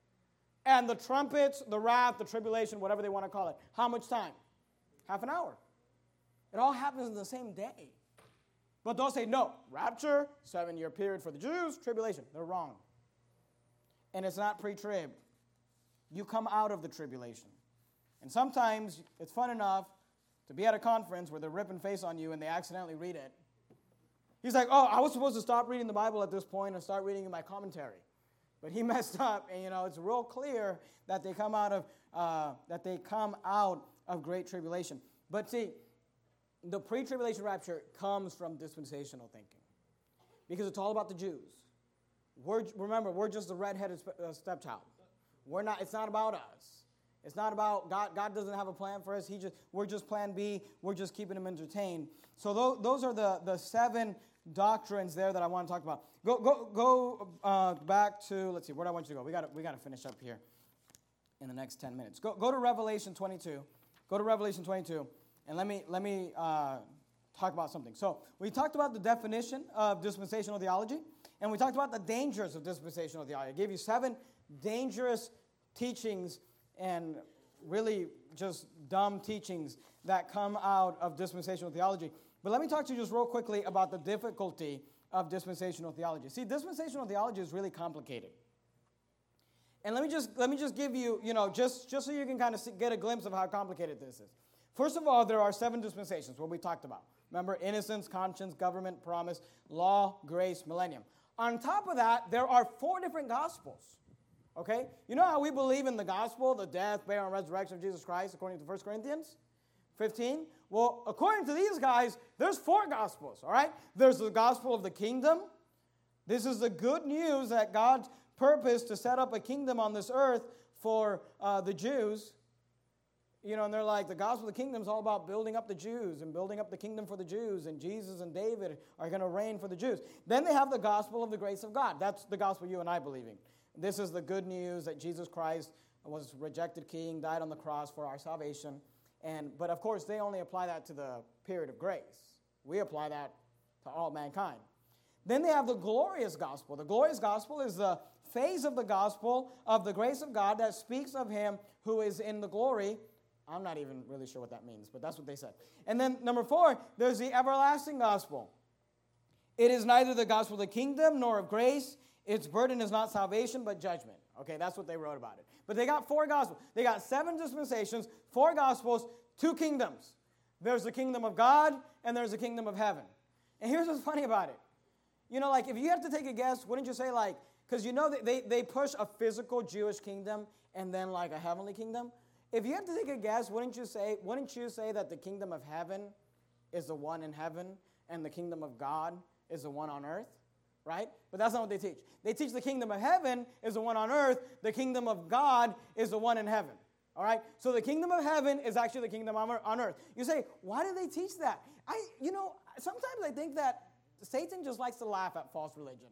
and the trumpets, the wrath, the tribulation, whatever they want to call it? How much time? Half an hour. It all happens in the same day. But they'll say, no, rapture, seven-year period for the Jews, tribulation. They're wrong. And it's not pre-trib. You come out of the tribulation. And sometimes it's fun enough to be at a conference where they're ripping face on you and they accidentally read it. He's like, oh, I was supposed to stop reading the Bible at this point and start reading in my commentary. But he messed up, and you know, it's real clear that they come out of uh, that they come out of great tribulation. But see, the pre-tribulation rapture comes from dispensational thinking. Because it's all about the Jews. We're, remember, we're just a redheaded uh, stepchild. We're not. It's not about us. It's not about God. God doesn't have a plan for us. He just. We're just Plan B. We're just keeping him entertained. So those, those are the, the seven doctrines there that I want to talk about. Go go go uh, back to. Let's see. Where do I want you to go? We got we got to finish up here in the next ten minutes. Go go to Revelation twenty-two. Go to Revelation twenty-two, and let me let me uh, talk about something. So we talked about the definition of dispensational theology. And we talked about the dangers of dispensational theology. I gave you seven dangerous teachings and really just dumb teachings that come out of dispensational theology. But let me talk to you just real quickly about the difficulty of dispensational theology. See, dispensational theology is really complicated. And let me just let me just give you, you know, just, just so you can kind of see, get a glimpse of how complicated this is. First of all, there are seven dispensations, what we talked about. Remember, innocence, conscience, government, promise, law, grace, millennium. On top of that, there are four different gospels, okay? You know how we believe in the gospel, the death, burial, and resurrection of Jesus Christ, according to First Corinthians fifteen? Well, according to these guys, there's four gospels, all right? There's the gospel of the kingdom. This is the good news that God's purpose to set up a kingdom on this earth for uh, the Jews. You know, and they're like, the gospel of the kingdom is all about building up the Jews and building up the kingdom for the Jews, and Jesus and David are going to reign for the Jews. Then they have the gospel of the grace of God. That's the gospel you and I believe in. This is the good news that Jesus Christ was rejected king, died on the cross for our salvation. And but of course, they only apply that to the period of grace. We apply that to all mankind. Then they have the glorious gospel. The glorious gospel is the phase of the gospel of the grace of God that speaks of him who is in the glory. I'm not even really sure what that means, but that's what they said. And then number four, there's the everlasting gospel. It is neither the gospel of the kingdom nor of grace. Its burden is not salvation, but judgment. Okay, that's what they wrote about it. But they got four gospels. They got seven dispensations, four gospels, two kingdoms. There's the kingdom of God, and there's the kingdom of heaven. And here's what's funny about it. You know, like, if you have to take a guess, wouldn't you say, like, because you know they, they push a physical Jewish kingdom and then, like, a heavenly kingdom? If you have to take a guess, wouldn't you say, wouldn't you say that the kingdom of heaven is the one in heaven and the kingdom of God is the one on earth? Right? But that's not what they teach. They teach the kingdom of heaven is the one on earth. The kingdom of God is the one in heaven. All right? So the kingdom of heaven is actually the kingdom on earth. You say, why do they teach that? I, you know, sometimes I think that Satan just likes to laugh at false religion.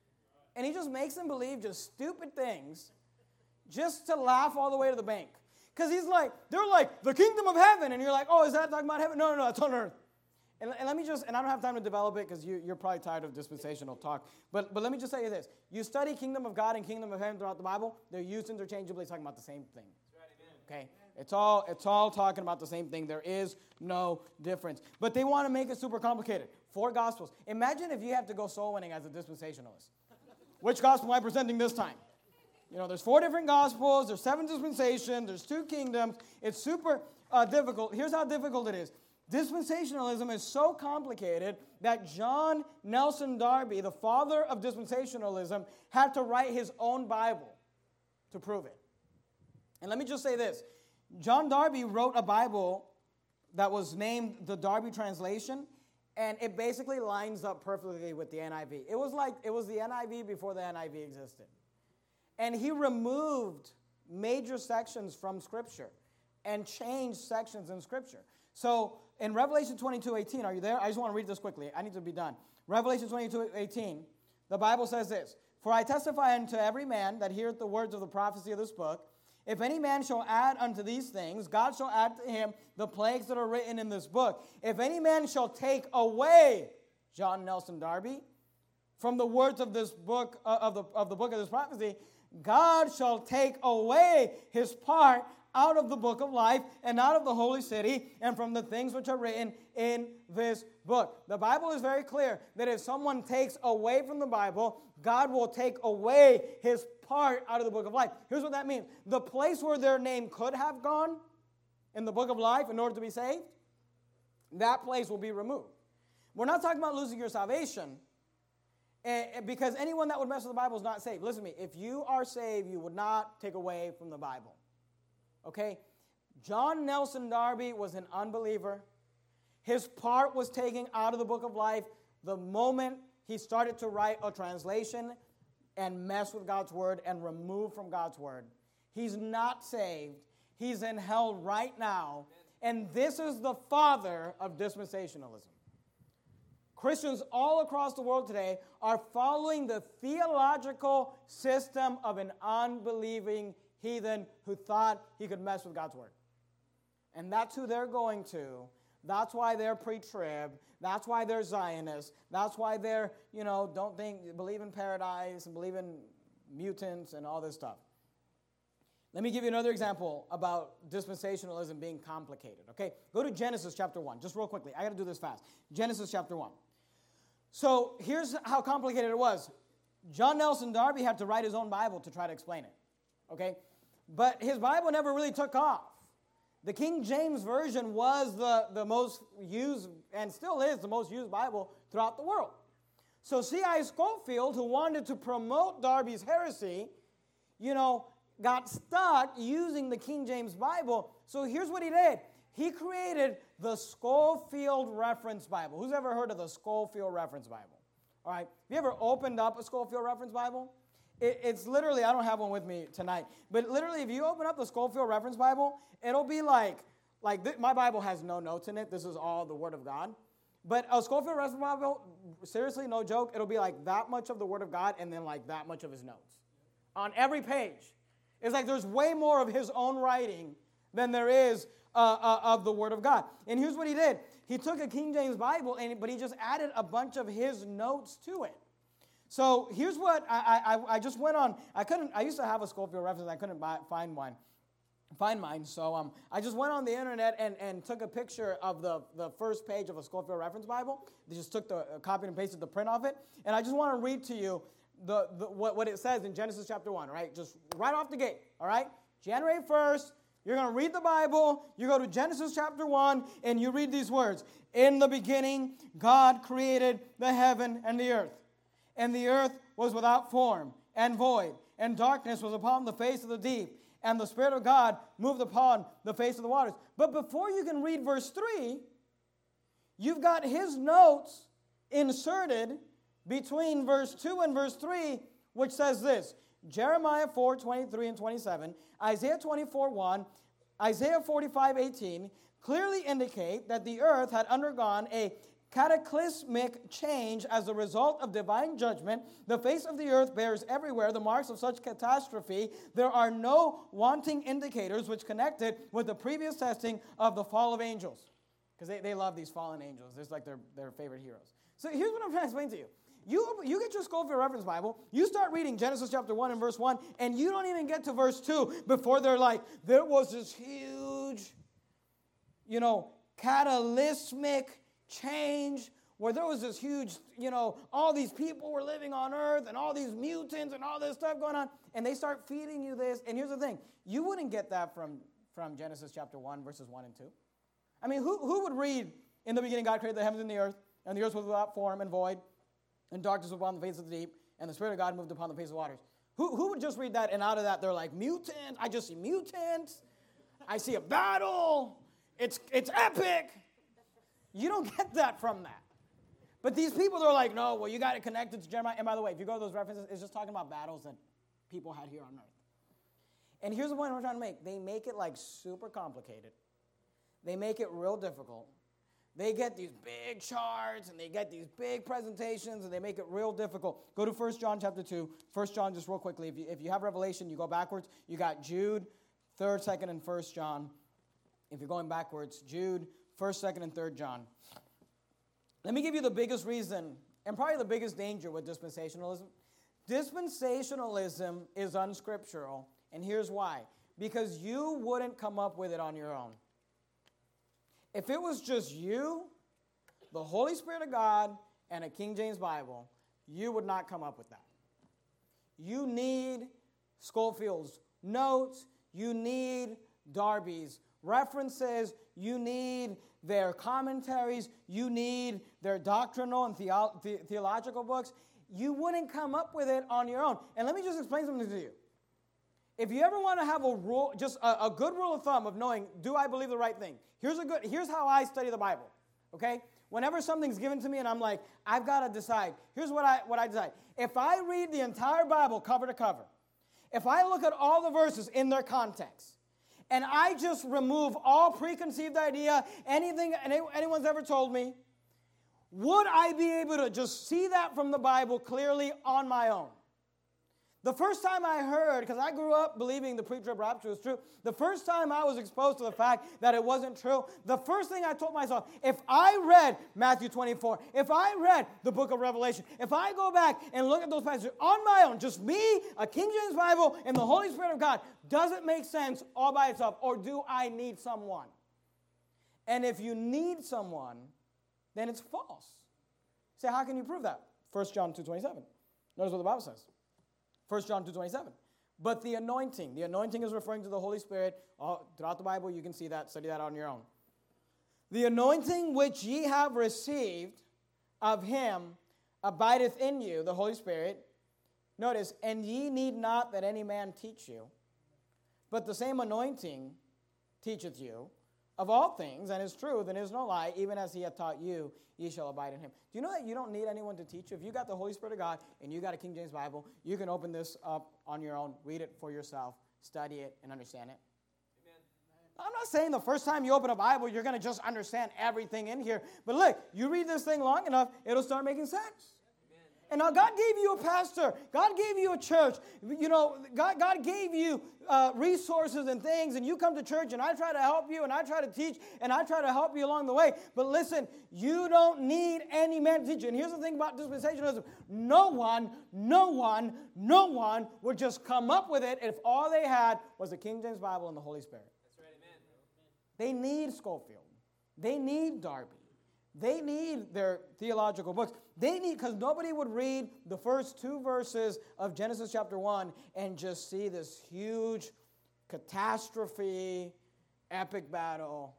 And he just makes them believe just stupid things just to laugh all the way to the bank. Because he's like, they're like, the kingdom of heaven. And you're like, oh, is that talking about heaven? No, no, no, it's on earth. And, and let me just, and I don't have time to develop it because you, you're probably tired of dispensational talk. But, but let me just tell you this. You study kingdom of God and kingdom of heaven throughout the Bible, they're used interchangeably talking about the same thing. Okay? It's all, it's all talking about the same thing. There is no difference. But they want to make it super complicated. Four gospels. Imagine if you have to go soul winning as a dispensationalist. Which gospel am I presenting this time? You know, there's four different gospels, there's seven dispensations, there's two kingdoms. It's super uh, difficult. Here's how difficult it is. Dispensationalism is so complicated that John Nelson Darby, the father of dispensationalism, had to write his own Bible to prove it. And let me just say this. John Darby wrote a Bible that was named the Darby Translation, and it basically lines up perfectly with the N I V. It was like, it was the N I V before the N I V existed. And he removed major sections from Scripture and changed sections in Scripture. So in Revelation twenty-two eighteen, are you there? I just want to read this quickly. I need to be done. Revelation twenty-two eighteen, the Bible says this. For I testify unto every man that heareth the words of the prophecy of this book, if any man shall add unto these things, God shall add to him the plagues that are written in this book. If any man shall take away, John Nelson Darby, from the words of this book, uh, of the of the book of this prophecy, God shall take away his part out of the book of life and out of the holy city and from the things which are written in this book. The Bible is very clear that if someone takes away from the Bible, God will take away his part out of the book of life. Here's what that means. The place where their name could have gone in the book of life in order to be saved, that place will be removed. We're not talking about losing your salvation, because anyone that would mess with the Bible is not saved. Listen to me. If you are saved, you would not take away from the Bible. Okay? John Nelson Darby was an unbeliever. His part was taken out of the book of life the moment he started to write a translation and mess with God's word and remove from God's word. He's not saved. He's in hell right now. And this is the father of dispensationalism. Christians all across the world today are following the theological system of an unbelieving heathen who thought he could mess with God's word. And that's who they're going to. That's why they're pre-trib. That's why they're Zionists. That's why they're, you know, don't think, believe in paradise and believe in mutants and all this stuff. Let me give you another example about dispensationalism being complicated, okay? Go to Genesis chapter one, just real quickly. I got to do this fast. Genesis chapter one. So here's how complicated it was. John Nelson Darby had to write his own Bible to try to explain it, okay? But his Bible never really took off. The King James Version was the, the most used, and still is the most used Bible throughout the world. So C I Scofield, who wanted to promote Darby's heresy, you know, got stuck using the King James Bible. So here's what he did. He created the Scofield Reference Bible. Who's ever heard of the Scofield Reference Bible? All right. Have you ever opened up a Scofield Reference Bible? It, it's literally, I don't have one with me tonight, but literally if you open up the Scofield Reference Bible, it'll be like, like th- my Bible has no notes in it. This is all the Word of God. But a Scofield Reference Bible, seriously, no joke, it'll be like that much of the Word of God and then like that much of his notes. On every page. It's like there's way more of his own writing than there is uh, uh, of the Word of God. And here's what he did. He took a King James Bible, and but he just added a bunch of his notes to it. So here's what I, I, I just went on. I couldn't. I used to have a Scofield Reference. I couldn't buy, find one. Find mine. So um, I just went on the internet and, and took a picture of the, the first page of a Scofield Reference Bible. They just took the uh, copy and pasted the print of it. And I just want to read to you the, the what, what it says in Genesis chapter one, right? Just right off the gate, all right? January first, you're going to read the Bible. You go to Genesis chapter one, and you read these words. In the beginning, God created the heaven and the earth. And the earth was without form and void, and darkness was upon the face of the deep. And the Spirit of God moved upon the face of the waters. But before you can read verse three, you've got his notes inserted between verse two and verse three, which says this. Jeremiah four, twenty-three and twenty-seven, Isaiah twenty-four, one, Isaiah forty-five, eighteen, clearly indicate that the earth had undergone a cataclysmic change as a result of divine judgment. The face of the earth bears everywhere the marks of such catastrophe. There are no wanting indicators which connect it with the previous testing of the fall of angels. Because they, they love these fallen angels. It's like their, their favorite heroes. So here's what I'm trying to explain to you. You, you get your Scofield Reference Bible, you start reading Genesis chapter one and verse one, and you don't even get to verse two before they're like, there was this huge, you know, cataclysmic change where there was this huge, you know, all these people were living on earth and all these mutants and all this stuff going on, and they start feeding you this. And here's the thing. You wouldn't get that from, from Genesis chapter one, verses one and two. I mean, who, who would read, in the beginning God created the heavens and the earth, and the earth was without form and void, and darkness was upon the face of the deep, and the Spirit of God moved upon the face of the waters. Who, who would just read that, and out of that they're like, mutant, I just see mutants, I see a battle, it's it's epic. You don't get that from that. But these people are like, no, well, you got it connected to Jeremiah. And by the way, if you go to those references, it's just talking about battles that people had here on earth. And here's the point I'm trying to make. They make it like super complicated. They make it real difficult. They get these big charts, and they get these big presentations, and they make it real difficult. Go to First John chapter two. First John, just real quickly. If you, if you have Revelation, you go backwards. You got Jude, third, second, and First John. If you're going backwards, Jude, first, second, and third John. Let me give you the biggest reason, and probably the biggest danger with dispensationalism. Dispensationalism is unscriptural, and here's why. Because you wouldn't come up with it on your own. If it was just you, the Holy Spirit of God, and a King James Bible, you would not come up with that. You need Scofield's notes. You need Darby's references. You need their commentaries. You need their doctrinal and theo- the- theological books. You wouldn't come up with it on your own. And let me just explain something to you. If you ever want to have a rule, just a, a good rule of thumb of knowing, do I believe the right thing? Here's a good. Here's how I study the Bible. Okay? Whenever something's given to me and I'm like, I've got to decide. Here's what I what I decide. If I read the entire Bible cover to cover, if I look at all the verses in their context, and I just remove all preconceived idea, anything any, anyone's ever told me, would I be able to just see that from the Bible clearly on my own? The first time I heard, because I grew up believing the pre-trib rapture was true, the first time I was exposed to the fact that it wasn't true, the first thing I told myself, if I read Matthew twenty-four, if I read the book of Revelation, if I go back and look at those passages on my own, just me, a King James Bible, and the Holy Spirit of God, does it make sense all by itself, or do I need someone? And if you need someone, then it's false. Say, how can you prove that? First John two twenty-seven. Notice what the Bible says. First John two twenty-seven. But the anointing. The anointing is referring to the Holy Spirit. All, throughout the Bible, you can see that. Study that on your own. The anointing which ye have received of him abideth in you, the Holy Spirit. Notice, and ye need not that any man teach you, but the same anointing teacheth you of all things, and is truth, and is no lie, even as he hath taught you, ye shall abide in him. Do you know that you don't need anyone to teach you? If you got the Holy Spirit of God and you got a King James Bible, you can open this up on your own, read it for yourself, study it, and understand it. Amen. I'm not saying the first time you open a Bible, you're going to just understand everything in here. But look, you read this thing long enough, it'll start making sense. And now God gave you a pastor. God gave you a church. You know, God, God gave you uh, resources and things, and you come to church, and I try to help you, and I try to teach, and I try to help you along the way. But listen, you don't need any man to teach you. And here's the thing about dispensationalism. No one, no one, no one would just come up with it if all they had was the King James Bible and the Holy Spirit. That's right, amen. They need Scofield. They need Darby. They need their theological books. They need, because nobody would read the first two verses of Genesis chapter one and just see this huge catastrophe, epic battle.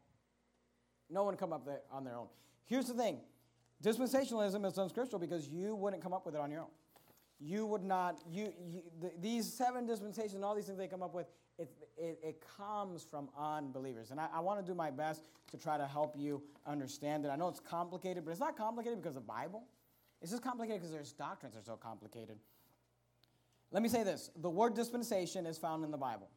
No one come up there on their own. Here's the thing. Dispensationalism is unscriptural because you wouldn't come up with it on your own. You would not, you, you the, these seven dispensations and all these things they come up with, it, it, it comes from unbelievers. And I, I want to do my best to try to help you understand it. I know it's complicated, but it's not complicated because of the Bible. It's just complicated because there's doctrines that are so complicated. Let me say this. The word dispensation is found in the Bible.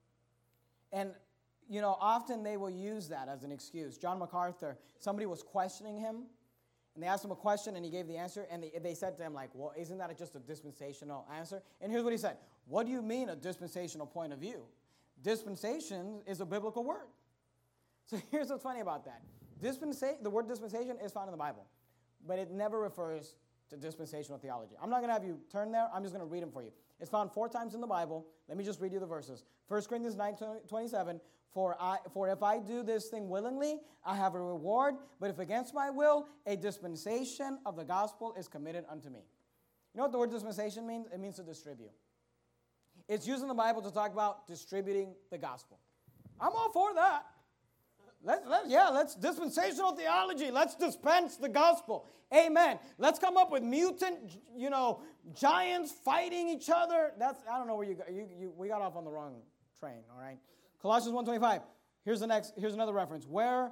And, you know, often they will use that as an excuse. John MacArthur, somebody was questioning him, and they asked him a question, and he gave the answer, and they, they said to him, like, well, isn't that just a dispensational answer? And here's what he said. What do you mean a dispensational point of view? Dispensation is a biblical word. So here's what's funny about that. Dispensa- the word dispensation is found in the Bible, but it never refers to dispensational theology. I'm not going to have you turn there. I'm just going to read them for you. It's found four times in the Bible. Let me just read you the verses. First Corinthians nine twenty-seven, for, I, for if I do this thing willingly, I have a reward, but if against my will, a dispensation of the gospel is committed unto me. You know what the word dispensation means? It means to distribute. It's used in the Bible to talk about distributing the gospel. I'm all for that. Let's, let, yeah, let's dispensational theology. Let's dispense the gospel. Amen. Let's come up with mutant, you know, giants fighting each other. That's I don't know where you got. You, you, we got off on the wrong train. All right. Colossians one twenty-five. Here's the next. Here's another reference. Whereof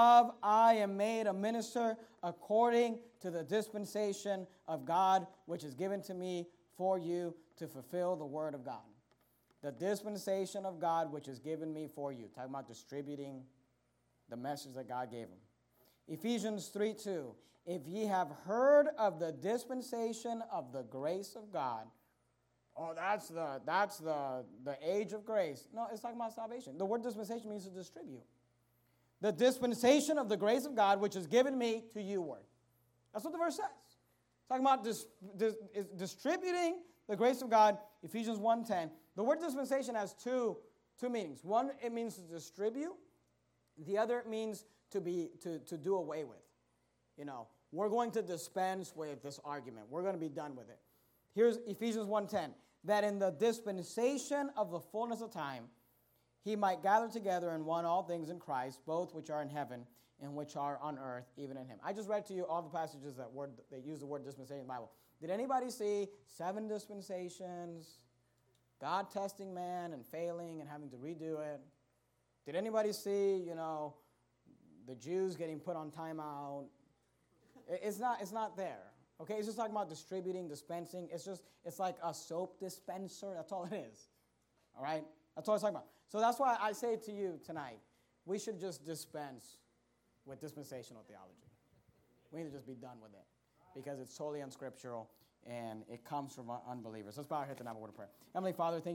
I am made a minister according to the dispensation of God, which is given to me for you to fulfill the word of God. The dispensation of God, which is given me for you. Talking about distributing the message that God gave him. Ephesians three two. If ye have heard of the dispensation of the grace of God. Oh, that's the that's the, the age of grace. No, it's talking about salvation. The word dispensation means to distribute. The dispensation of the grace of God, which is given me to you, word. That's what the verse says. It's talking about dis, dis, is distributing the grace of God, Ephesians one ten. The word dispensation has two, two meanings. One, it means to distribute. The other means to be to, to do away with. You know, we're going to dispense with this argument. We're going to be done with it. Here's Ephesians one ten. That in the dispensation of the fullness of time, he might gather together in one all things in Christ, both which are in heaven and which are on earth, even in him. I just read to you all the passages that word that use the word dispensation in the Bible. Did anybody see seven dispensations, God testing man and failing and having to redo it? Did anybody see, you know, the Jews getting put on timeout? It's not, it's not there. Okay, it's just talking about distributing, dispensing. It's just, it's like a soap dispenser. That's all it is. All right? That's all it's talking about. So that's why I say to you tonight, we should just dispense with dispensational theology. We need to just be done with it because it's totally unscriptural and it comes from unbelievers. Let's bow our heads and have a word of prayer. Heavenly Father, thank you.